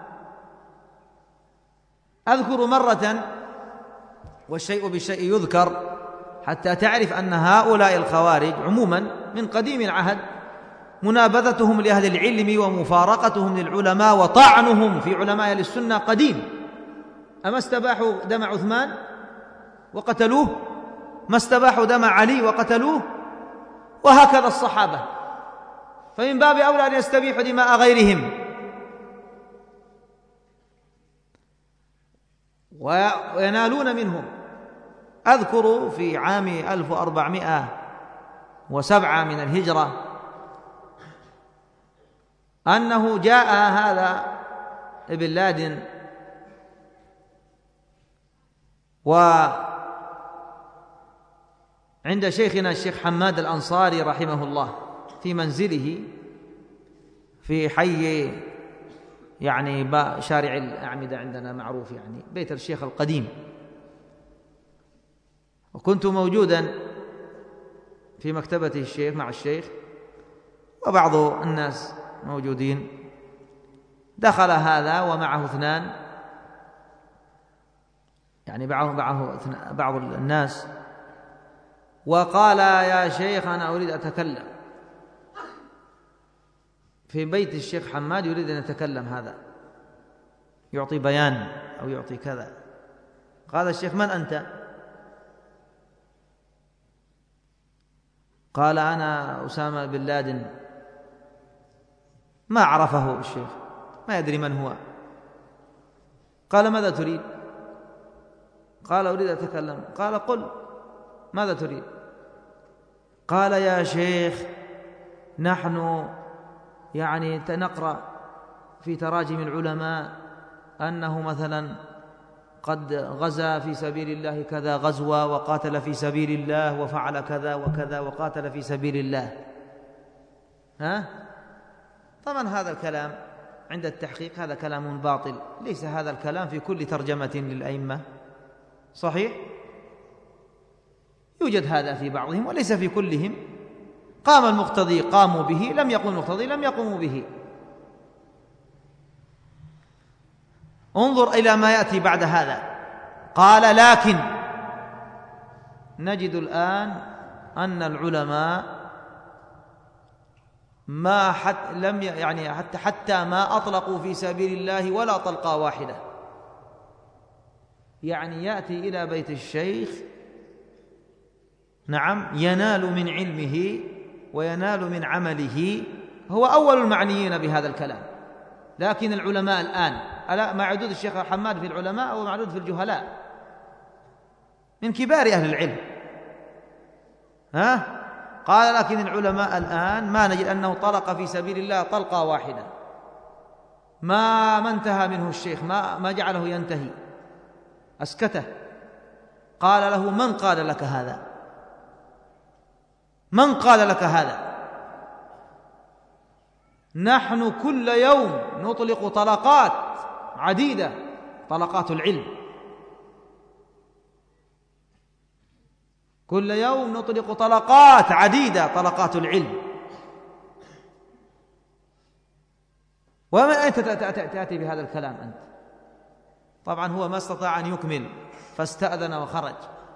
أذكر مرة، والشيء بالشيء يذكر حتى تعرف أن هؤلاء الخوارج عموما من قديم العهد منابذتهم لأهل العلم ومفارقتهم للعلماء وطعنهم في علماء أهل السنة قديم. أما استباحوا دم عثمان وقتلوه؟ ما استباحوا دم علي وقتلوه؟ وهكذا الصحابة، فمن باب أولى أن يستبيحوا دماء غيرهم. وينالون منهم. أذكر في عام 1407 من الهجرة أنه جاء هذا ابن لادن وعند شيخنا الشيخ حماد الأنصاري رحمه الله في منزله في حي يعني شارع الأعمدة عندنا معروف، يعني بيت الشيخ القديم، وكنت موجودا في مكتبة الشيخ مع الشيخ وبعض الناس موجودين. دخل هذا ومعه اثنان، يعني بعض الناس، وقال: يا شيخ أنا أريد أتكلم. في بيت الشيخ حماد يريد أن يتكلم، هذا يعطي بيان أو يعطي كذا. قال الشيخ: من أنت؟ قال: أنا أسامة بن لادن. ما عرفه الشيخ، ما يدري من هو. قال: ماذا تريد؟ قال: أريد أتكلم. قال: قل ماذا تريد؟ قال: يا شيخ نحن يعني نقرأ في تراجم العلماء أنه مثلا قد غزا في سبيل الله كذا غزوة، وقاتل في سبيل الله، وفعل كذا وكذا، وقاتل في سبيل الله. طبعا هذا الكلام عند التحقيق هذا كلام باطل، ليس هذا الكلام في كل ترجمة للأئمة، صحيح؟ يوجد هذا في بعضهم وليس في كلهم. قام المقتضي قاموا به، لم يقم المقتضي لم يقوموا به. انظر إلى ما يأتي بعد هذا. قال: لكن نجد الآن أن العلماء ما لم يعني حتى ما أطلقوا في سبيل الله ولا طلقة واحدة. يعني يأتي إلى بيت الشيخ، نعم، ينال من علمه وينال من عمله، هو أول المعنيين بهذا الكلام. لكن العلماء الآن ألا معدود الشيخ حماد في العلماء أو معدود في الجهلاء؟ من كبار أهل العلم. قال لكن العلماء الآن ما نجد أنه طلق في سبيل الله طلقة واحدة، ما انتهى منه الشيخ، ما جعله ينتهي، أسكته. قال له: من قال لك هذا؟ من قال لك هذا؟ نحن كل يوم نطلق طلقات عديدة، طلقات العلم، كل يوم نطلق طلقات عديدة، طلقات العلم. ومن أين تأتي بهذا الكلام أنت؟ طبعا هو ما استطاع أن يكمل فاستأذن وخرج.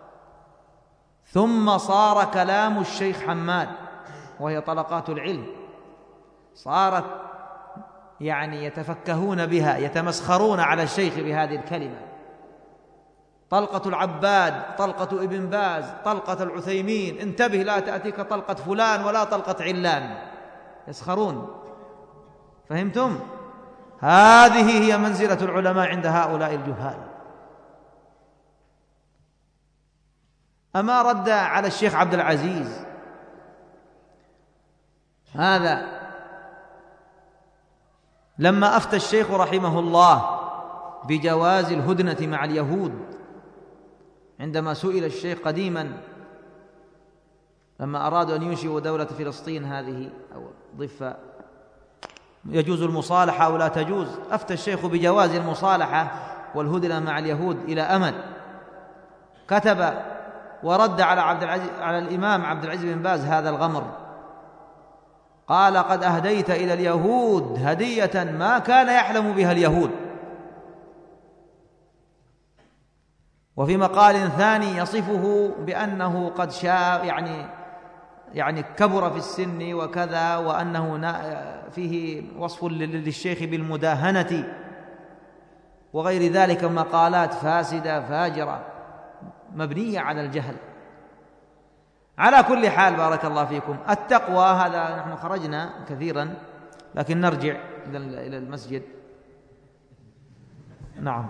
ثم صار كلام الشيخ حماد وهي طلقات العلم صارت يعني يتفكهون بها، يتمسخرون على الشيخ بهذه الكلمة. طلقة العباد، طلقة ابن باز، طلقة العثيمين، انتبه لا تأتيك طلقة فلان ولا طلقة علان، يسخرون. فهمتم؟ هذه هي منزلة العلماء عند هؤلاء الجهال. أما رد على الشيخ عبد العزيز هذا لما أفتى الشيخ رحمه الله بجواز الهدنة مع اليهود، عندما سئل الشيخ قديما لما أرادوا أن ينشئوا دولة فلسطين هذه أو ضفة، يجوز المصالحة أو لا تجوز؟ أفتى الشيخ بجواز المصالحة والهدنة مع اليهود إلى أمد. كتب ورد على الإمام عبد العزيز بن باز هذا الغمر، قال: قد أهديت إلى اليهود هدية ما كان يحلم بها اليهود. وفي مقال ثاني يصفه بأنه قد شاء يعني كبر في السن وكذا، وأنه فيه وصف للشيخ بالمداهنة وغير ذلك، مقالات فاسدة فاجرة مبنية على الجهل. على كل حال بارك الله فيكم، التقوى هذا نحن خرجنا كثيرا لكن نرجع إلى المسجد. نعم.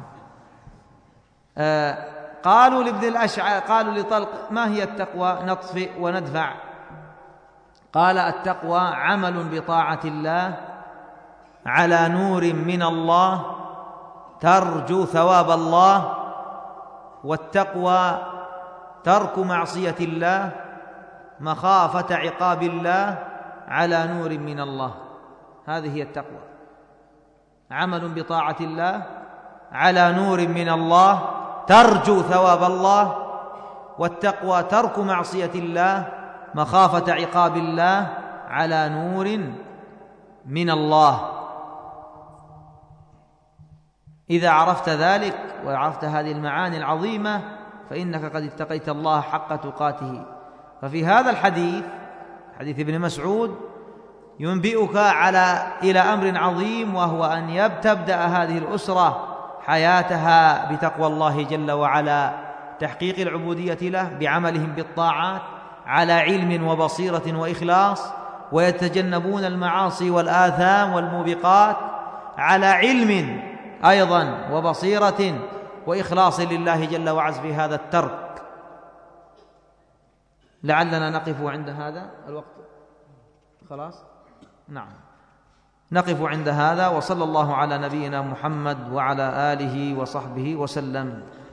قالوا لابن الأشعث، قالوا لطلق: ما هي التقوى؟ نطفئ وندفع. قال: التقوى عمل بطاعة الله على نور من الله ترجو ثواب الله، والتقوى ترك معصية الله مخافة عقاب الله على نور من الله. هذه هي التقوى، عمل بطاعة الله على نور من الله ترجو ثواب الله، والتقوى ترك معصية الله مخافة عقاب الله على نور من الله. إذا عرفت ذلك وعرفت هذه المعاني العظيمة فإنك قد اتقيت الله حق تقاته. ففي هذا الحديث، حديث ابن مسعود، ينبئك إلى أمر عظيم، وهو أن تبدأ هذه الأسرة حياتها بتقوى الله جل وعلا، تحقيق العبودية له بعملهم بالطاعات على علم وبصيرة وإخلاص، ويتجنبون المعاصي والآثام والموبقات على علم أيضا وبصيرة وإخلاص لله جل وعز في هذا الترك. لعلنا نقف عند هذا الوقت. خلاص؟ نعم، نقف عند هذا، وصلى الله على نبينا محمد وعلى آله وصحبه وسلم.